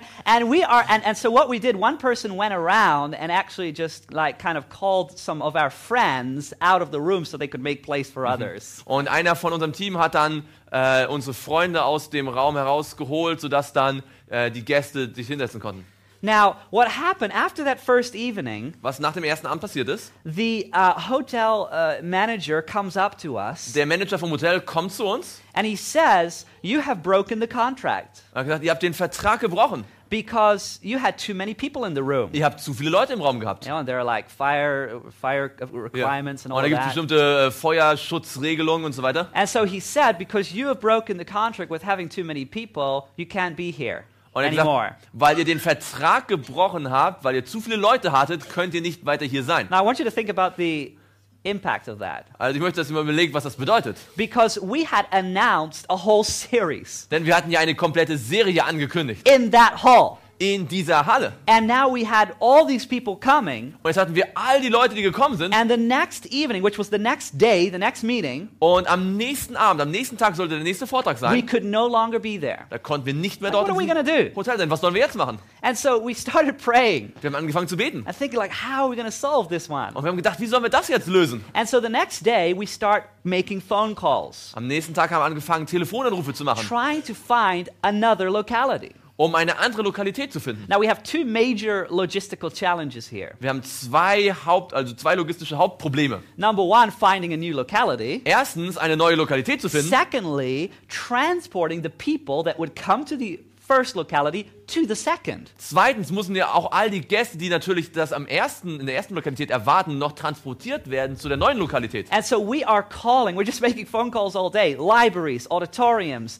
And so what we did, one person went around and actually just like kind of called some of our friends out of the room so they could make place for others. Und einer von unserem Team hat dann unsere Freunde aus dem Raum herausgeholt, sodass dann die Gäste sich hinsetzen konnten. Now, what happened after that first evening, Was nach dem ersten Abend passiert ist, the hotel manager comes up to us der Manager vom Hotel kommt zu uns and he says, you have broken the contract und hat gesagt, ihr habt den Vertrag gebrochen. because you had too many people in the room. Ihr habt zu viele Leute im Raum gehabt. You know, and there are like fire requirements and Und all da gibt es that. bestimmte Feuerschutzregelungen und so weiter. And so he said, because you have broken the contract with having too many people, you can't be here Und er hat anymore. gesagt, weil ihr den Vertrag gebrochen habt, weil ihr zu viele Leute hattet, könnt ihr nicht weiter hier sein. Now I want you to think about the impact of that. Also ich möchte, dass ihr mal überlegt, was das bedeutet. Because we had announced a whole series Denn wir hatten ja eine komplette Serie angekündigt. in that hall. In dieser Halle. And now we had all these people coming. Und jetzt hatten wir all die Leute, die gekommen sind. And the next evening, which was the next day, the next meeting, Und am nächsten Abend, am nächsten Tag sollte der nächste Vortrag we sein. could no longer be there. Da konnten wir nicht mehr Like, dort what are we im gonna do? Hotel sein. Was sollen wir jetzt machen? And so we started praying Wir haben angefangen zu beten. and thinking like, how are we going to solve this one? Und wir haben gedacht, wie sollen wir das jetzt lösen? And so the next day, we start making phone calls, Am nächsten Tag haben wir angefangen, Telefonanrufe zu machen, trying to find another locality. um eine andere Lokalität zu finden. Now, we have 2 major logistical challenges here. Wir haben zwei logistische Hauptprobleme. Number 1, finding a new locality. Erstens, eine neue Lokalität zu finden. Secondly, transporting the people that would come to the first locality to the second. Zweitens müssen ja auch all die Gäste, die natürlich das in der ersten Lokalität erwarten, noch transportiert werden zu der neuen Lokalität. And so we are calling, we're just making phone calls all day, libraries, auditoriums,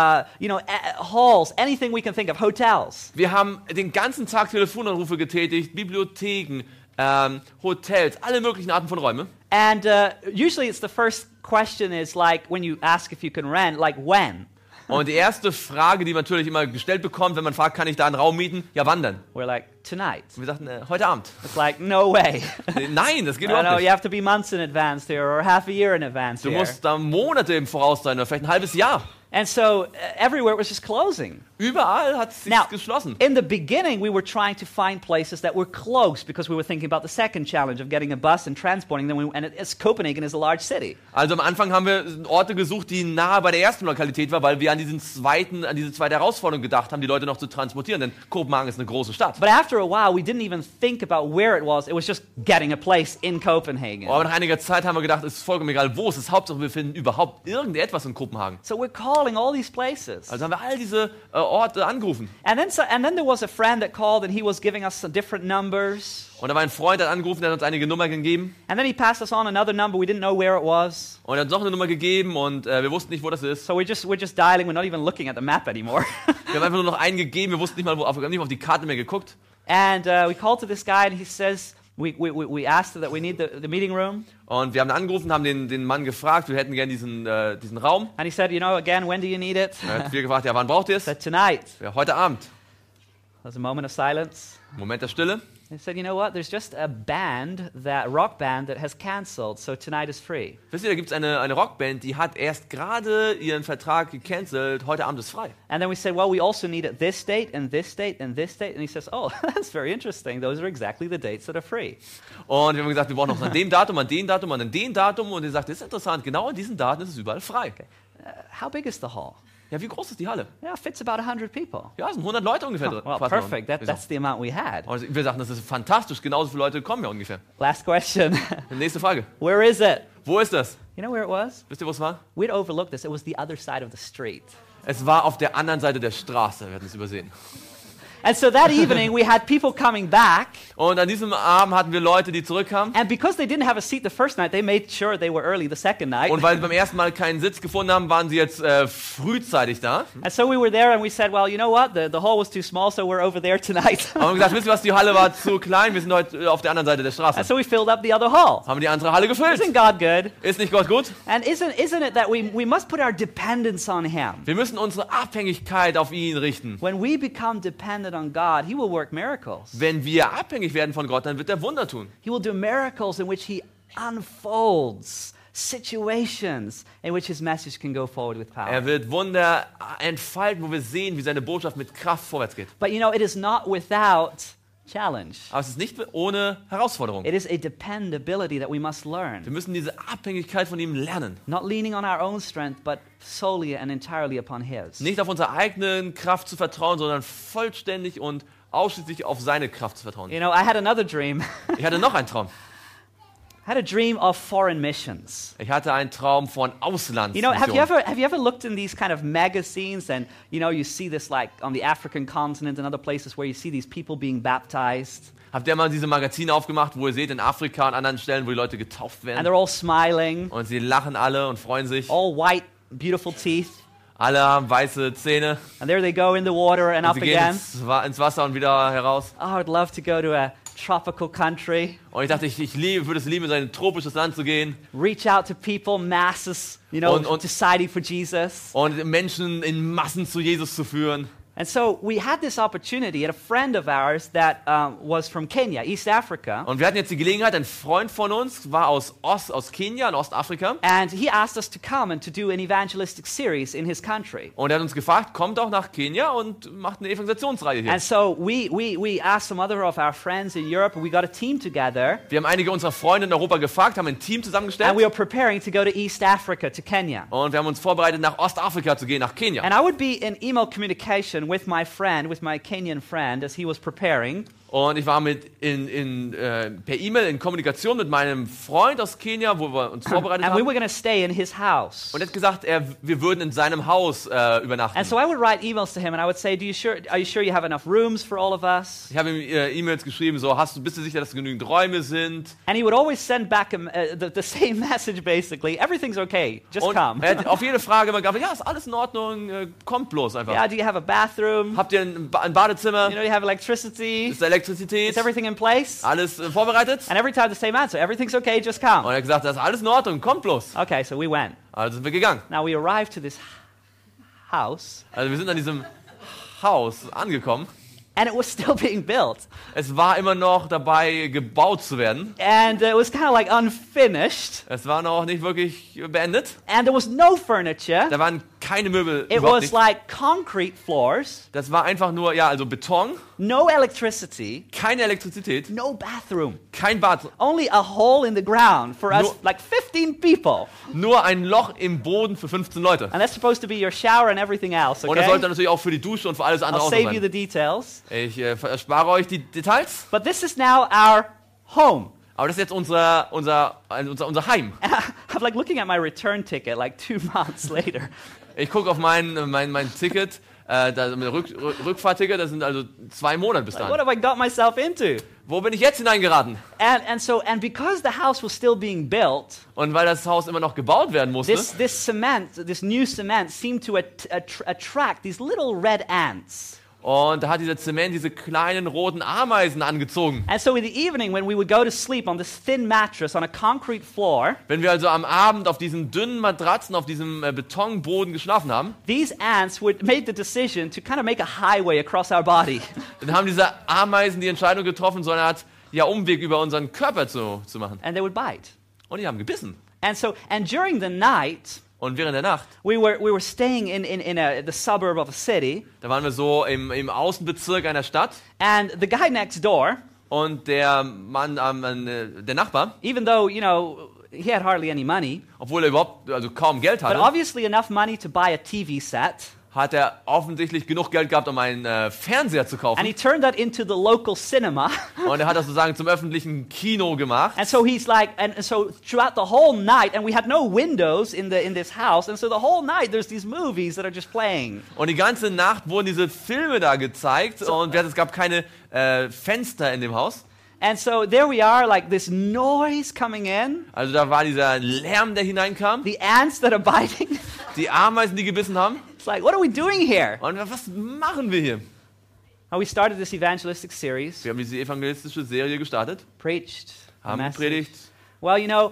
halls, anything we can think of, hotels. Wir haben den ganzen Tag Telefonanrufe getätigt, Bibliotheken, Hotels, alle möglichen Arten von Räumen. And usually it's the first question is like, when you ask if you can rent, like when? Und die erste Frage, die man natürlich immer gestellt bekommt, wenn man fragt, kann ich da einen Raum mieten? Ja, wann denn? We're like, tonight. Und wir sagten, heute Abend. It's like, no way. Nein, das geht I know, überhaupt you nicht. have to be months in advance there or half a year in advance Du here. musst da Monate im Voraus sein oder vielleicht ein halbes Jahr. And so everywhere it was just closing. Überall hat es sich Now, geschlossen. in the beginning, we were trying to find places that were close because we were thinking about the second challenge of getting a bus and transporting them. And Copenhagen is a large city. Also am Anfang haben wir Orte gesucht, die nahe bei der ersten Lokalität waren, weil wir an diese zweite Herausforderung gedacht haben, die Leute noch zu transportieren, denn Kopenhagen ist eine große Stadt. But after a while, we didn't even think about where it was. It was just getting a place in Copenhagen. Aber nach einiger Zeit haben wir gedacht, es ist vollkommen egal, wo es ist. Hauptsache, wir finden überhaupt irgendetwas in Kopenhagen. So we're calling all these places. Also haben wir all diese Orte angerufen. And then there was a friend that called and he was giving us some different numbers. Und da war ein Freund, der hat angerufen, der hat uns einige Nummern gegeben. And then he passed us on another number. We didn't know where it was. Und er hat noch eine Nummer gegeben und wir wussten nicht, wo das ist. So we're just dialing. We're not even looking at the map anymore. Wir haben einfach nur noch einen gegeben, wir wussten nicht mal, wir haben nicht mal auf die Karte mehr geguckt. And we called to this guy and he says, we asked that we need the meeting room. Und wir haben angerufen, haben den Mann gefragt, wir hätten gerne diesen Raum. And he said, again, when do you need it? Er hat wir gefragt, ja, wann braucht ihr I es? said, tonight. Ja, heute Abend. There's a moment of silence. Moment der Stille. He said, you know what? There's just a rock band that has canceled, so tonight is free. Wisst ihr, da gibt es eine Rockband, die hat erst gerade ihren Vertrag gecancelt, heute Abend ist frei. And then we said, well, we also need it this date and this date and this date. And he says, oh, that's very interesting. Those are exactly the dates that are free. Und wir haben gesagt, wir brauchen noch an dem Datum, an dem Datum, an dem Datum. Und er sagt, das ist interessant, genau an diesen Daten ist es überall frei. How big is the hall? Ja, wie groß ist die Halle? Yeah, it fits about 100 people. Ja, es sind 100 Leute ungefähr drin. Well, Fast perfect. noch. That's the amount we had. Und wir sagten, das ist fantastisch, genauso viele Leute kommen ja ungefähr. Last question. Nächste Frage. Where is it? Wo ist das? You know where it was? Wisst ihr, wo es war? We'd overlooked this. It was the other side of the street. Es war auf der anderen Seite der Straße, wir hatten es übersehen. And so that evening, we had people coming back. Und an diesem Abend hatten wir Leute, die zurückkamen. And because they didn't have a seat the first night, they made sure they were early the second night. Und weil sie beim ersten Mal keinen Sitz gefunden haben, waren sie jetzt frühzeitig da. And so we were there and we said, well, you know what? The hall was too small, so we're over there tonight. Haben wir gesagt, wisst ihr was, die Halle war zu klein, wir sind heute auf der anderen Seite der Straße. And so we filled up the other hall. Haben die andere Halle gefüllt. Isn't God good? Ist nicht Gott gut? And isn't it that we must put our dependence on Him? Wir müssen unsere Abhängigkeit auf ihn richten. When we become dependent on God, He will work miracles. Wenn wir abhängig werden von Gott, dann wird er Wunder tun. He will do miracles in which He unfolds situations in which His message can go forward with power. Er wird Wunder entfalten, wo wir sehen, wie seine Botschaft mit Kraft vorwärts geht. But it is not without challenge. Aber es ist nicht ohne Herausforderung. It is a dependability that we must learn. Wir müssen diese Abhängigkeit von ihm lernen. Not leaning on our own strength, but solely and entirely upon His. Nicht auf unsere eigenen Kraft zu vertrauen, sondern vollständig und ausschließlich auf seine Kraft zu vertrauen. I had another dream. Ich hatte noch einen Traum. I had a dream of foreign missions. Ich hatte einen Traum von Have you Auslandsmissionen. ever looked in these kind of magazines and you see this like on the African continent and other places where you see these people being baptized Habt ihr mal diese Magazine aufgemacht, wo ihr seht, in Afrika und anderen Stellen, wo die Leute getauft and werden? they're all smiling, Und sie lachen alle und freuen sich. all white, beautiful teeth, Alle haben weiße Zähne. and there they go in the water and Und up sie gehen again. ins Wasser und wieder heraus. Oh, I'd love to go to a tropical country, Und ich dachte, ich würde es lieben, in ein tropisches Land zu gehen reach out to people, masses, Und- deciding for Jesus. und Menschen in Massen zu Jesus zu führen. And so we had this opportunity at a friend of ours that was from Kenya, East Africa. Und wir hatten jetzt die Gelegenheit, ein Freund von uns war aus Kenia, in Ostafrika. And he asked us to come and to do an evangelistic series in his country. Und er hat uns gefragt, kommt doch nach Kenia und macht eine Evangelisationsreihe hier. And so we asked some other of our friends in Europe, and we got a team together, Wir haben einige unserer Freunde in Europa gefragt, haben ein Team and zusammengestellt. we were preparing to go to East Africa, to Kenya. Und wir haben uns vorbereitet, nach Ostafrika zu gehen, nach Kenia. And I would be in email communication with my Kenyan friend, as he was preparing. Und ich war per E-Mail in Kommunikation mit meinem Freund aus Kenia, wo wir uns vorbereitet And we haben. were going to stay in his house. Und er hat gesagt, wir würden in seinem Haus übernachten. And so I would write emails to him and I would say, are you sure you have enough rooms for all of us? Ich habe ihm E-Mails geschrieben, so, bist du sicher, dass genügend Räume sind? And he would always send back the same message basically. Everything's okay. Just Und come. er hat auf jede Frage immer gesagt, ja, ist alles in Ordnung, kommt bloß einfach. Yeah, do you have a bathroom? Habt ihr ein Badezimmer? You know, you have electricity? Ist da Elektrizität? Is everything in place? Alles vorbereitet? And every time the same answer. Everything's okay. Just come. Und er hat gesagt, das ist alles in Ordnung, kommt bloß. Okay, so we went. Also sind wir gegangen. Now we arrived to this house Also wir sind an diesem Haus angekommen. and it was still being built. Es war immer noch dabei, gebaut zu werden. And it was kind of like unfinished. Es war noch nicht wirklich beendet. And there was no furniture. Da waren keine Möbel, It überhaupt was nicht. like concrete floors, Das war einfach nur, also Beton, no electricity, keine Elektrizität, no bathroom. kein Bad, Only a hole in the ground for us, No. like 15 people. nur ein Loch im Boden für 15 Leute. And that's supposed to be your shower and everything else, Und das sollte okay? natürlich auch für die Dusche und für alles andere I'll auch so save you the sein. details. Ich erspare euch die Details, But this is now our home. aber das ist jetzt unser Heim. And I'm like looking at my return ticket like 2 months later. Ich gucke auf mein Ticket, mein Rückfahrticket, das sind also 2 Monate bis Like, what dahin. have I got myself into? Wo bin ich jetzt hineingeraten? And because the house was still being built, Und weil das Haus immer noch gebaut werden musste, this new cement seemed to attract these little red ants. und da hat dieser Zement diese kleinen roten Ameisen angezogen. And so in the evening, when we would go to sleep on this thin mattress on a concrete floor, Wenn wir also am Abend auf diesen dünnen Matratzen, auf diesem Betonboden geschlafen haben, these ants made the decision to kind of make a highway across our body. dann haben diese Ameisen die Entscheidung getroffen, so eine Art Umweg über unseren Körper zu machen. And they would bite. Und die haben gebissen. And during the night, Und während der Nacht, we were staying in the suburb of a city, da waren wir so im Außenbezirk einer Stadt and the guy next door, und der Mann, der Nachbar, even though, you know, he had hardly any money, obwohl er überhaupt kaum Geld but hatte, obviously enough money to buy a TV set, hat er offensichtlich genug Geld gehabt, um einen Fernseher zu and kaufen. he turned that into the local cinema. Und er hat das sozusagen zum öffentlichen Kino gemacht. And so he's like, and so throughout the whole night, and we had no windows in this house, and so the whole night there's these movies that are just playing. Und die ganze Nacht wurden diese Filme da gezeigt und es gab keine Fenster in dem Haus. And so there we are, like this noise coming in, Also da war dieser Lärm, der hineinkam, the ants that are biting. die Ameisen, die gebissen haben. It's like, what are we doing here? Und was machen wir hier? And we started this evangelistic series, Wir haben diese evangelistische Serie gestartet, preached, a haben message. gepredigt. Well, you know,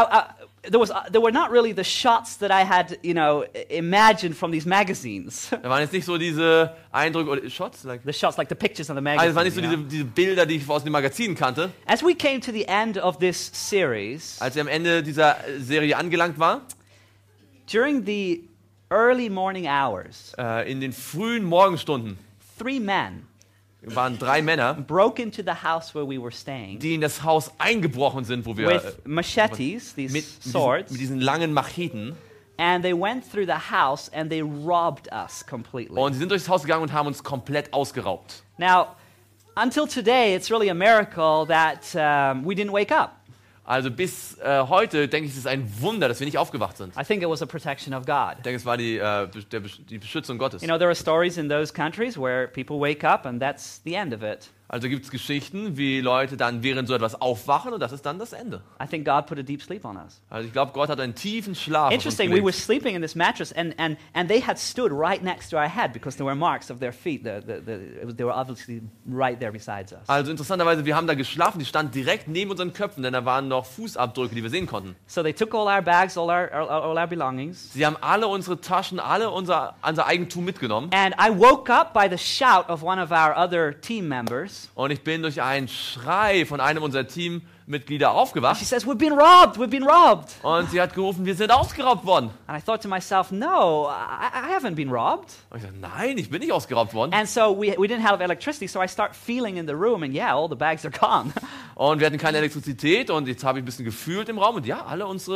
there were not really the shots that I had, you know, imagined from these magazines. Da waren jetzt nicht so diese Eindrücke oder Shots. The shots, like the pictures on the Also es waren nicht magazine. so diese Bilder, die ich aus den Magazinen kannte. As we came to the end of this series, Als ich am Ende dieser Serie angelangt war, during the early morning hours, in den frühen Morgenstunden, 3 men waren 3 Männer, broke into the house where we were staying die in das Haus eingebrochen sind, wo wir with machetes, these swords, mit diesen langen Macheten. and they went through the house and they robbed us completely. Und sie sind durchs Haus gegangen und haben uns komplett ausgeraubt. Now, until today, it's really a miracle that we didn't wake up. Also bis heute denke ich, es ist ein Wunder, dass wir nicht aufgewacht sind. I think it was a protection of God. Ich denke, es war die Beschützung Gottes. You know, there are stories in those countries where people wake up and that's the end of it. Also gibt es Geschichten, wie Leute dann während so etwas aufwachen und das ist dann das Ende. I think God put a deep sleep on us. Also ich glaube, Gott hat einen tiefen Schlaf auf uns Interesting, we were gelegt. sleeping in this mattress and they had stood right next to our head because there were marks of their feet. They were obviously right there besides us. Also interessanterweise, wir haben da geschlafen, die stand direkt neben unseren Köpfen, denn da waren noch Fußabdrücke, die wir sehen konnten. So they took all our bags, all our belongings. Sie haben alle unsere Taschen, alle unser Eigentum mitgenommen. And I woke up by the shout of one of our other team members. Und ich bin durch einen Schrei von einem unserer Teammitglieder She aufgewacht. says, "We've been robbed, we've been robbed." Und sie hat gerufen, wir sind ausgeraubt worden. And I thought to myself, no, I haven't been robbed. Und ich sagte, nein, ich bin nicht ausgeraubt worden. And so we didn't have electricity, so I start feeling in the room, and yeah, all the bags are gone. Und wir hatten keine Elektrizität und jetzt habe ich ein bisschen gefühlt im Raum und ja, alle unsere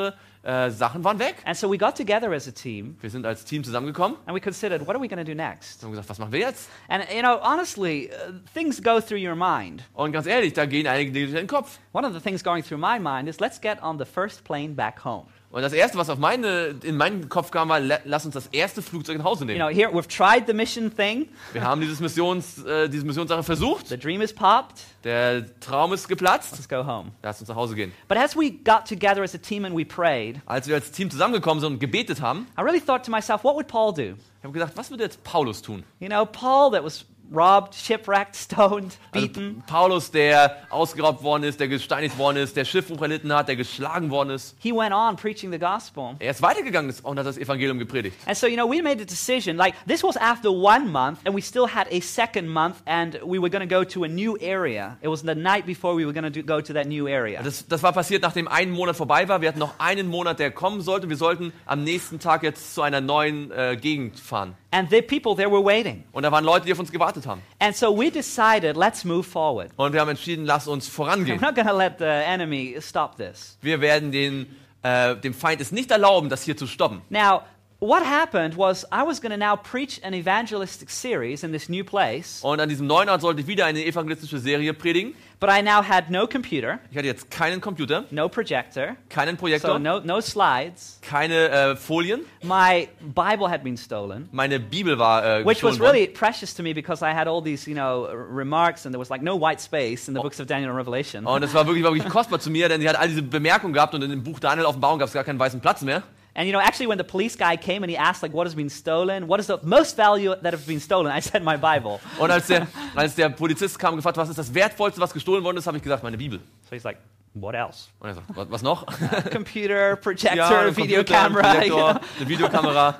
Sachen waren weg. And so we got together as a team Wir sind als Team zusammengekommen and we considered, what are we going to do next? und haben gesagt, was machen wir jetzt? And, honestly, things go through your mind. Und ganz ehrlich, da gehen einige Dinge durch den Kopf. One of the things going through my mind is, let's get on the first plane back home. Und das Erste, was in meinen Kopf kam, war, lass uns das erste Flugzeug nach Hause nehmen. Here we've tried the mission thing. Wir haben diese Missionssache versucht. The dream is popped. Der Traum ist geplatzt. Let's go home. Lass uns nach Hause gehen. But as we got together as a team and we prayed, Als wir als Team zusammengekommen sind und gebetet haben, I really thought to myself, what would Paul do? ich habe gedacht, was würde jetzt Paulus tun? Paul that was robbed, shipwrecked, stoned, Also beaten. Paulus, der ausgeraubt worden ist, der gesteinigt worden ist, der Schiffbruch erlitten hat, der geschlagen worden ist. He went on preaching the gospel. Er ist weitergegangen und hat das Evangelium gepredigt. And so, we made a decision, like, this was after 1 month, and we still had a second month, and we were going to go to a new area. It was the night before we were going to go to that new area. Das war passiert, nachdem ein Monat vorbei war. Wir hatten noch einen Monat, der kommen sollte. Wir sollten am nächsten Tag jetzt zu einer neuen Gegend fahren. And the people there were waiting. Und da waren Leute, die auf uns gewartet haben. And so we decided, let's move forward. Und wir haben entschieden, lass uns We're vorangehen. not going to let the enemy stop this. Wir werden dem Feind es nicht erlauben, das hier zu stoppen. Now, what happened was I was going to now preach an evangelistic series in this new place, Und an diesem neuen Ort sollte ich wieder eine evangelistische Serie predigen. but I now had no computer, Ich hatte jetzt keinen Computer, no projector, keinen so Projektor, no slides. keine Folien. My Bible had been stolen, Meine Bibel war which was gestohlen worden. really precious to me because I had all these, remarks, and there was like no white space in the books of Daniel and Revelation. Und das war wirklich kostbar zu mir, denn sie hat all diese Bemerkungen gehabt und in dem Buch Daniel Offenbarung gab es gar keinen weißen Platz mehr. And actually when the police guy came and he asked, like, what has been stolen? What is the most value that has been stolen? I said, my Bible. Und als der Polizist kam und gefragt, was ist das Wertvollste, was gestohlen worden ist, habe ich gesagt, meine Bibel. So he's like, what else? Und er sagt, was noch? Computer, projector, Ja, video Computer, camera. Projektor, eine Videokamera.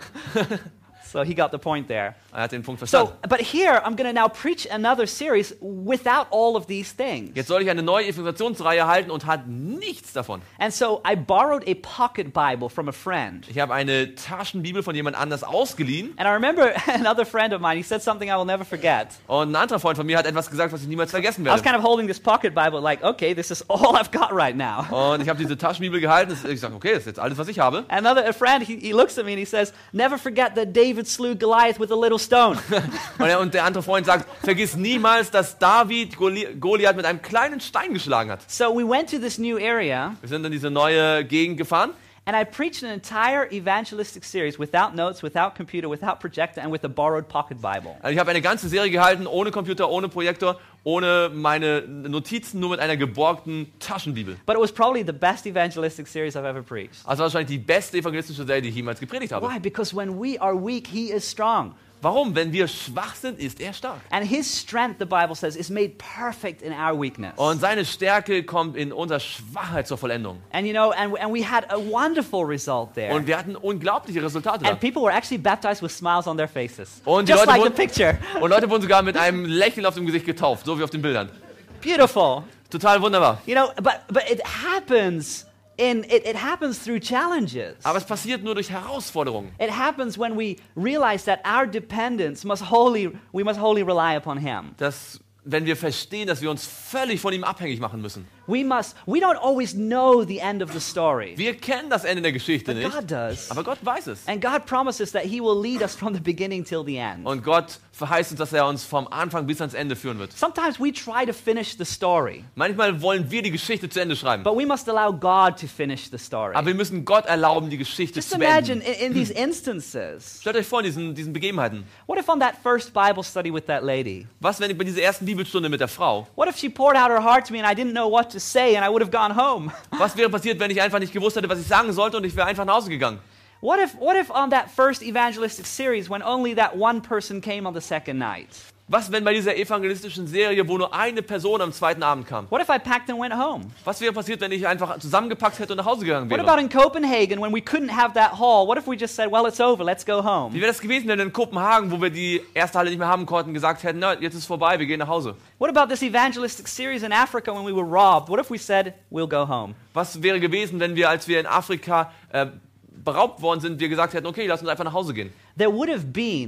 So he got the point there. Er hat den Punkt So, verstanden. but here I'm going to now preach another series without all of these things. Jetzt soll ich eine neue Evangelisationsreihe halten und hat nichts davon. And so I borrowed a pocket Bible from a friend. Ich habe eine Taschenbibel von jemand anders ausgeliehen And I remember another friend of mine, he said something I will never forget. und ein anderer Freund von mir hat etwas gesagt, was ich niemals vergessen I was werde. kind of holding this pocket Bible like, okay, this is all I've got right now. Und ich habe diese Taschenbibel gehalten. Ich sage, okay, das ist jetzt alles, was ich habe. A friend, he looks at me and he says, never forget that David slew Goliath with a little stone. Und der andere Freund sagt, vergiss niemals, dass David Goliath mit einem kleinen Stein geschlagen hat. So we went to this new area, Wir sind in diese neue Gegend gefahren and I preached an entire evangelistic series without notes, without computer, without projector, and with a borrowed pocket Bible. Also ich habe eine ganze Serie gehalten, ohne Computer, ohne Projektor, ohne meine Notizen, nur mit einer geborgten Taschenbibel. But it was probably the best evangelistic series I've ever preached. Also wahrscheinlich die beste evangelistische Serie, die ich jemals gepredigt habe. Why? Because when we are weak, he is strong. Warum? Wenn wir schwach sind, ist er stark. And his strength, the Bible says, is made perfect in our weakness. Und seine Stärke kommt in unserer Schwachheit zur Vollendung. And and we had a wonderful result there. Und wir hatten unglaubliche Resultate da. And people were actually baptized with smiles on their faces. Und die Just Leute like the wurden- picture. Und Leute wurden sogar mit einem Lächeln auf dem Gesicht getauft, so wie auf den Bildern. Beautiful. Total wunderbar. But it happens it happens through challenges. Aber es passiert nur durch Herausforderungen. It happens when we realize that our dependence we must wholly rely upon him. Wenn wir verstehen, dass wir uns völlig von ihm abhängig machen müssen. We don't always know the end of the story. Wir kennen das Ende der Geschichte But nicht, God does. aber Gott weiß es. And God promises that he will lead us from the beginning till the end. Und Gott verheißt uns, dass er uns vom Anfang bis ans Ende führen wird. Sometimes we try to finish the story, Manchmal wollen wir die Geschichte zu Ende schreiben, but we must allow God to finish the story. aber wir müssen Gott erlauben, die Geschichte Just zu imagine beenden. in these instances, Stellt euch vor, in diesen Begebenheiten. what if on that first Bible study with that lady, Was, wenn ich bei dieser ersten Bibelstunde mit der Frau, what if she poured out her heart to me and I didn't know what to say and I would have gone home? was wäre passiert, wenn ich einfach nicht gewusst hätte, was ich sagen sollte und ich wäre einfach nach Hause gegangen? What if on that first evangelistic series when only that one person came on the second night? Was, wenn bei dieser evangelistischen Serie, wo nur eine Person am zweiten Abend kam? What if I packed and went home? Was wäre passiert, wenn ich einfach zusammengepackt hätte und nach Hause gegangen What wäre? about in Copenhagen when we couldn't have that hall? What if we just said, well, it's over, let's go Wie home? wäre das gewesen, wenn in Kopenhagen, wo wir die erste Halle nicht mehr haben konnten, gesagt hätten, na, jetzt ist vorbei, wir gehen nach Hause? What about this evangelistic series in Africa when we were robbed? What if we said, we'll go home? Was wäre gewesen, wenn wir, als wir in Afrika beraubt worden sind, wir gesagt hätten, okay, lass uns einfach nach Hause gehen? There would have been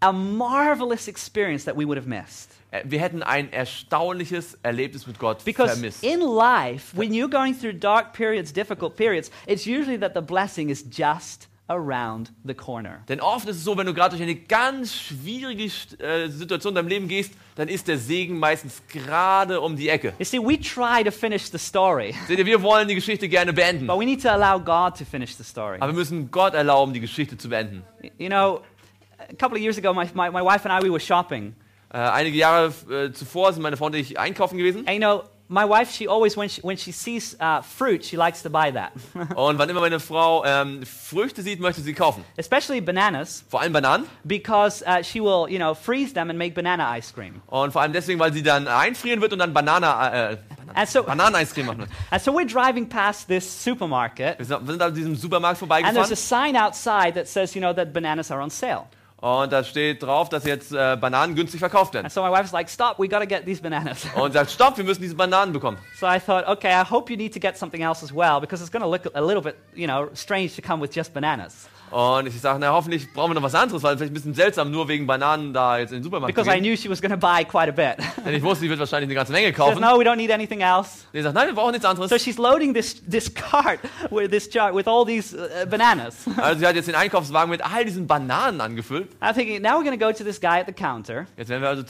a marvelous experience that we would have missed. Wir hätten ein erstaunliches Erlebnis mit Gott Because vermisst. in life, when you're going through dark periods, difficult periods, it's usually that the blessing is just around the corner. Denn oft ist es so, wenn du gerade durch eine ganz schwierige Situation in deinem Leben gehst, dann ist der Segen meistens gerade um die Ecke. You see, we try to finish the story, Seht ihr, wir wollen die Geschichte gerne beenden. but we need to allow God to finish the story. Aber wir müssen Gott erlauben, die Geschichte zu beenden. You know, a couple of years ago, my wife and I, we were shopping. Einige Jahre zuvor sind meine Frau und ich einkaufen gewesen. And you know, my wife, she always, when she sees fruit, she likes to buy that. Und wann immer meine Frau Früchte sieht, möchte sie kaufen. Especially bananas, Vor allem Bananen. because she will, you know, freeze them and make banana ice cream. Und vor allem deswegen, weil sie dann einfrieren wird und dann And so, Bananeneiscreme machen wird. and so we're driving past this supermarket, Wir sind an diesem Supermarkt and there's a vorbeigefahren. sign outside that says, you know, that bananas are on sale. Und da steht drauf, dass jetzt Bananen günstig verkauft werden. And so my wife's like, stop, we got to get these bananas. Und sagt, stopp, wir müssen diese Bananen bekommen. So I thought, okay, I hope you need to get something else as well, because it's going to look a little bit, you know, strange to come with just bananas. Und ich sage, na hoffentlich brauchen wir noch was anderes, weil vielleicht ein bisschen seltsam, nur wegen Bananen da jetzt in den Supermarkt zu Because I gehen. knew she was going to buy quite a bit. Denn ich wusste, sie wird wahrscheinlich eine ganze Menge She says, kaufen. no, we don't need anything else. Sie sagt, nein, wir brauchen nichts anderes. So she's loading this cart with all these bananas. Also sie hat jetzt den Einkaufswagen mit all diesen Bananen angefüllt. I'm thinking, now we're going to go to this guy at the counter. Jetzt werden wir also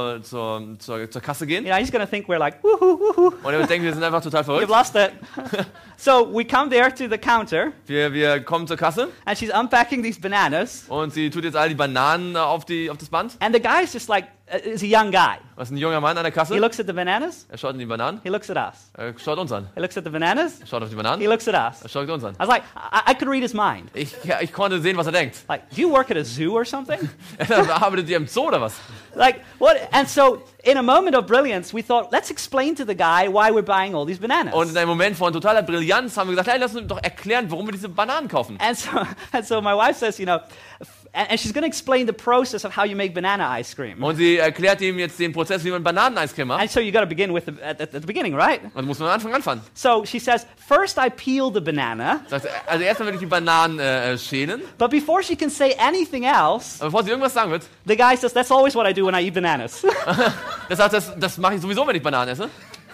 zur Kasse gehen. You know, he's going to think we're like, woohoo, woohoo, Und er wird denken, wir sind einfach total you've verrückt. lost it. So we come there to the counter, Wir kommen zur Kasse and she's unpacking these bananas. und sie tut jetzt all die Bananen auf das Band. And the guy's just like, is a young guy. Was ist ein junger Mann an der He Kasse? looks at the bananas, Er schaut in die Bananen. he looks at us. Er schaut uns an. He looks at the bananas, Er schaut auf die he Bananen. looks at us. Er schaut uns an. I was like, I could read his mind. Ich konnte sehen, was er denkt. Like, do you work at a zoo or something? Arbeitet ihr im Zoo oder was? Like, what? And so, in a moment of brilliance, we thought, let's explain to the guy why we're buying all these bananas. Und in einem Moment von totaler Brillanz haben wir gesagt, hey, lass uns doch erklären, warum wir diese Bananen kaufen. And so my wife says, you know, and she's going to explain the process of how you make banana ice cream. Und sie erklärt ihm jetzt den Prozess, wie man Bananeneiscreme macht. And so you got to begin with at the beginning, right? Und muss man am Anfang anfangen. So she says, first I peel the banana, Sagt, also erstmal werde ich die Bananen schälen. but before she can say anything else, Aber bevor sie irgendwas sagen wird, the guy says, that's always what I do when I eat bananas. das sagt, das mache ich sowieso, wenn ich Bananen esse.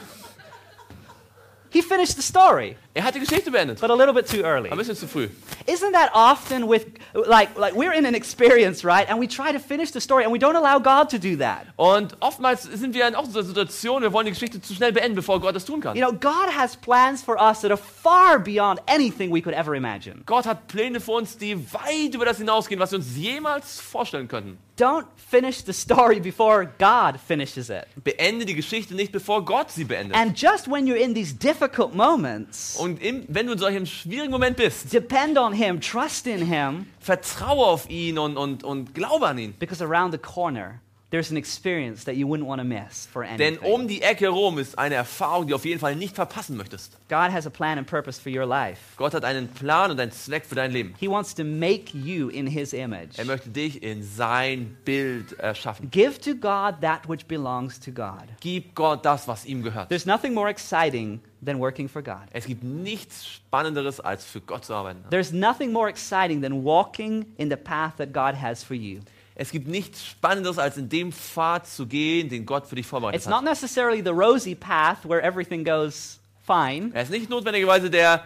He finished the story, Er hat die Geschichte beendet. but a little bit too early. Ein bisschen zu früh. Isn't that often with, like we're in an experience, right? And we try to finish the story and we don't allow God to do that. Und oftmals sind wir in auch so einer Situation, wir wollen die Geschichte zu schnell beenden, bevor Gott das tun kann. You know, God has plans for us that are far beyond anything we could ever imagine. Gott hat Pläne für uns, die weit über das hinausgehen, was wir uns jemals vorstellen könnten. Don't finish the story before God finishes it. Beende die Geschichte nicht, bevor Gott sie beendet. And just when you're in these difficult moments, Und wenn du in solch einem schwierigen Moment bist, depend on Him, trust in Him, vertraue auf ihn und glaube an ihn. because around the corner, there's an experience that you wouldn't want to miss for Denn anything. um die Ecke herum ist eine Erfahrung, die du auf jeden Fall nicht verpassen möchtest. God has a plan and purpose for your life. Gott hat einen Plan und einen Zweck für dein Leben. He wants to make you in His image. Er möchte dich in sein Bild erschaffen. Give to God that which belongs to God. Gib Gott das, was ihm gehört. There's nothing more exciting than working for God. Es gibt nichts Spannenderes, als für Gott zu arbeiten. There's nothing more exciting than walking in the path that God has for you. Es gibt nichts Spannenderes, als in dem Pfad zu gehen, den Gott für dich vorbereitet It's not hat. necessarily the rosy path where everything goes fine. Er ist nicht notwendigerweise der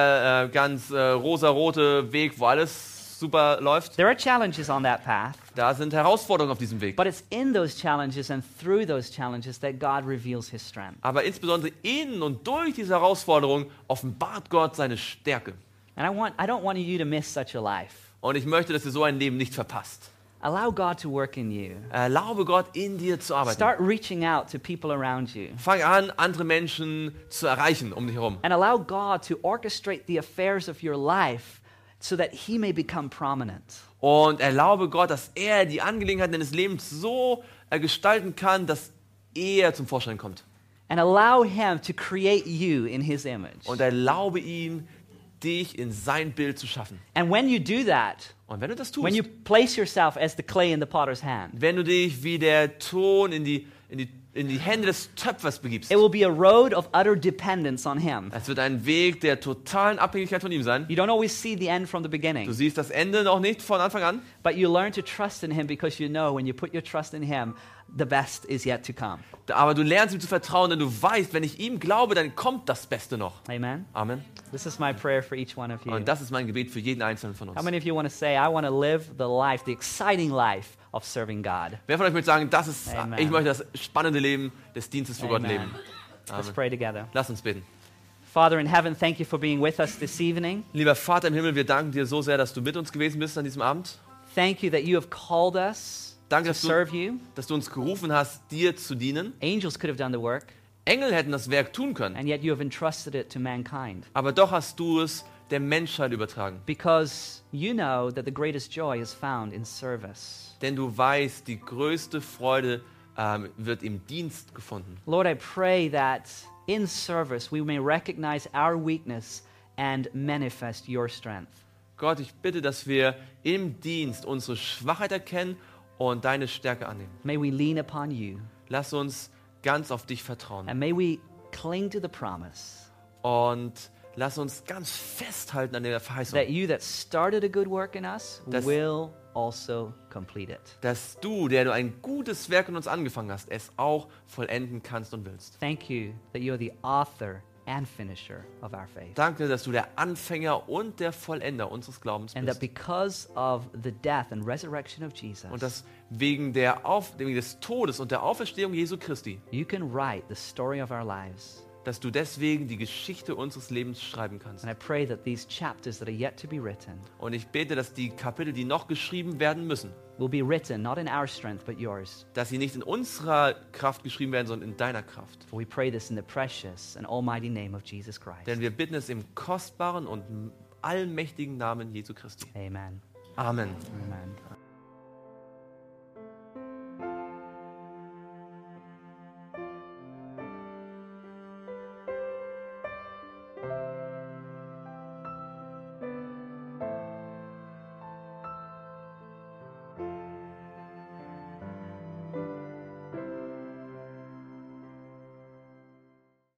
ganz rosarote Weg, wo alles super läuft. There are challenges on that path, Da sind Herausforderungen auf diesem Weg. but it's in those challenges and through those challenges that God reveals His strength. Aber insbesondere in und durch diese Herausforderung offenbart Gott seine Stärke. And I don't want you to miss such a life. Und ich möchte, dass ihr so ein Leben nicht verpasst. Allow God to work in you. Erlaube Gott, in dir zu arbeiten. Start reaching out to people around you. Fang an, andere Menschen zu erreichen um dich herum. And allow God to orchestrate the affairs of your life so that He may become prominent. Und erlaube Gott, dass er die Angelegenheiten deines Lebens so gestalten kann, dass er zum Vorschein kommt. And allow Him to create you in His image. Und erlaube ihm, dich in sein Bild zu schaffen. And when you do that, Und wenn du das when tust, you place yourself as the clay in the potter's hand, wenn du dich wie der Ton in die in die Hände des Töpfers begibst. It will be a road of utter dependence on him. Es wird ein Weg der totalen Abhängigkeit von ihm sein. You don't always see the end from the Du beginning, siehst das Ende noch nicht von Anfang an, but you learn to trust in him because you know when you put your trust in him, the best is yet to come. aber du lernst ihm zu vertrauen, denn du weißt, wenn ich ihm glaube, dann kommt das Beste noch. Amen. Amen. This is my prayer for each one of you. Und das ist mein Gebet für jeden Einzelnen von How uns. many of you want to say, I want to live the life, the exciting life of serving God? Wer von euch möchte sagen, Amen. ich möchte das spannende Leben des Dienstes für Gott Amen. leben? Let's Amen. pray together. Lass uns beten. Father in heaven, thank you for being with us this evening. Lieber Vater im Himmel, wir danken dir so sehr, dass du mit uns gewesen bist an diesem Abend. Thank you that you have called us Danke, to dass du, serve you. dass du uns gerufen hast, dir zu dienen. Angels could have done the work, Engel hätten das Werk tun können, and yet you have entrusted it to mankind. aber doch hast du es der Menschheit übertragen. Because you know that the greatest joy is found in service. Denn du weißt, die größte Freude wird im Dienst gefunden. Lord, I pray that in service we may recognize our weakness and manifest your strength. Gott, ich bitte, dass wir im Dienst unsere Schwachheit erkennen und deine Stärke annehmen. May we lean upon you, Lass uns ganz auf dich vertrauen and may we cling to the promise und lass uns ganz festhalten an der Verheißung, that you that started a good work in us Das- will also complete it. dass du, der du ein gutes Werk in uns angefangen hast, es auch vollenden kannst und willst. Thank you that you are the author and finisher of our faith. Danke, dass du der Anfänger und der Vollender unseres Glaubens And that bist. because of the death and resurrection of Jesus, Und dass wegen des Todes und der Auferstehung Jesu Christi, you can write the story of our lives. dass du deswegen die Geschichte unseres Lebens schreiben kannst. And I pray that these chapters that are yet to be written Und ich bete, dass die Kapitel, die noch geschrieben werden müssen, will be written not in our strength but yours. dass sie nicht in unserer Kraft geschrieben werden, sondern in deiner Kraft. For we pray this in the precious and almighty name of Jesus Christ. Denn wir bitten es im kostbaren und allmächtigen Namen Jesu Christi. Amen. Amen. Amen.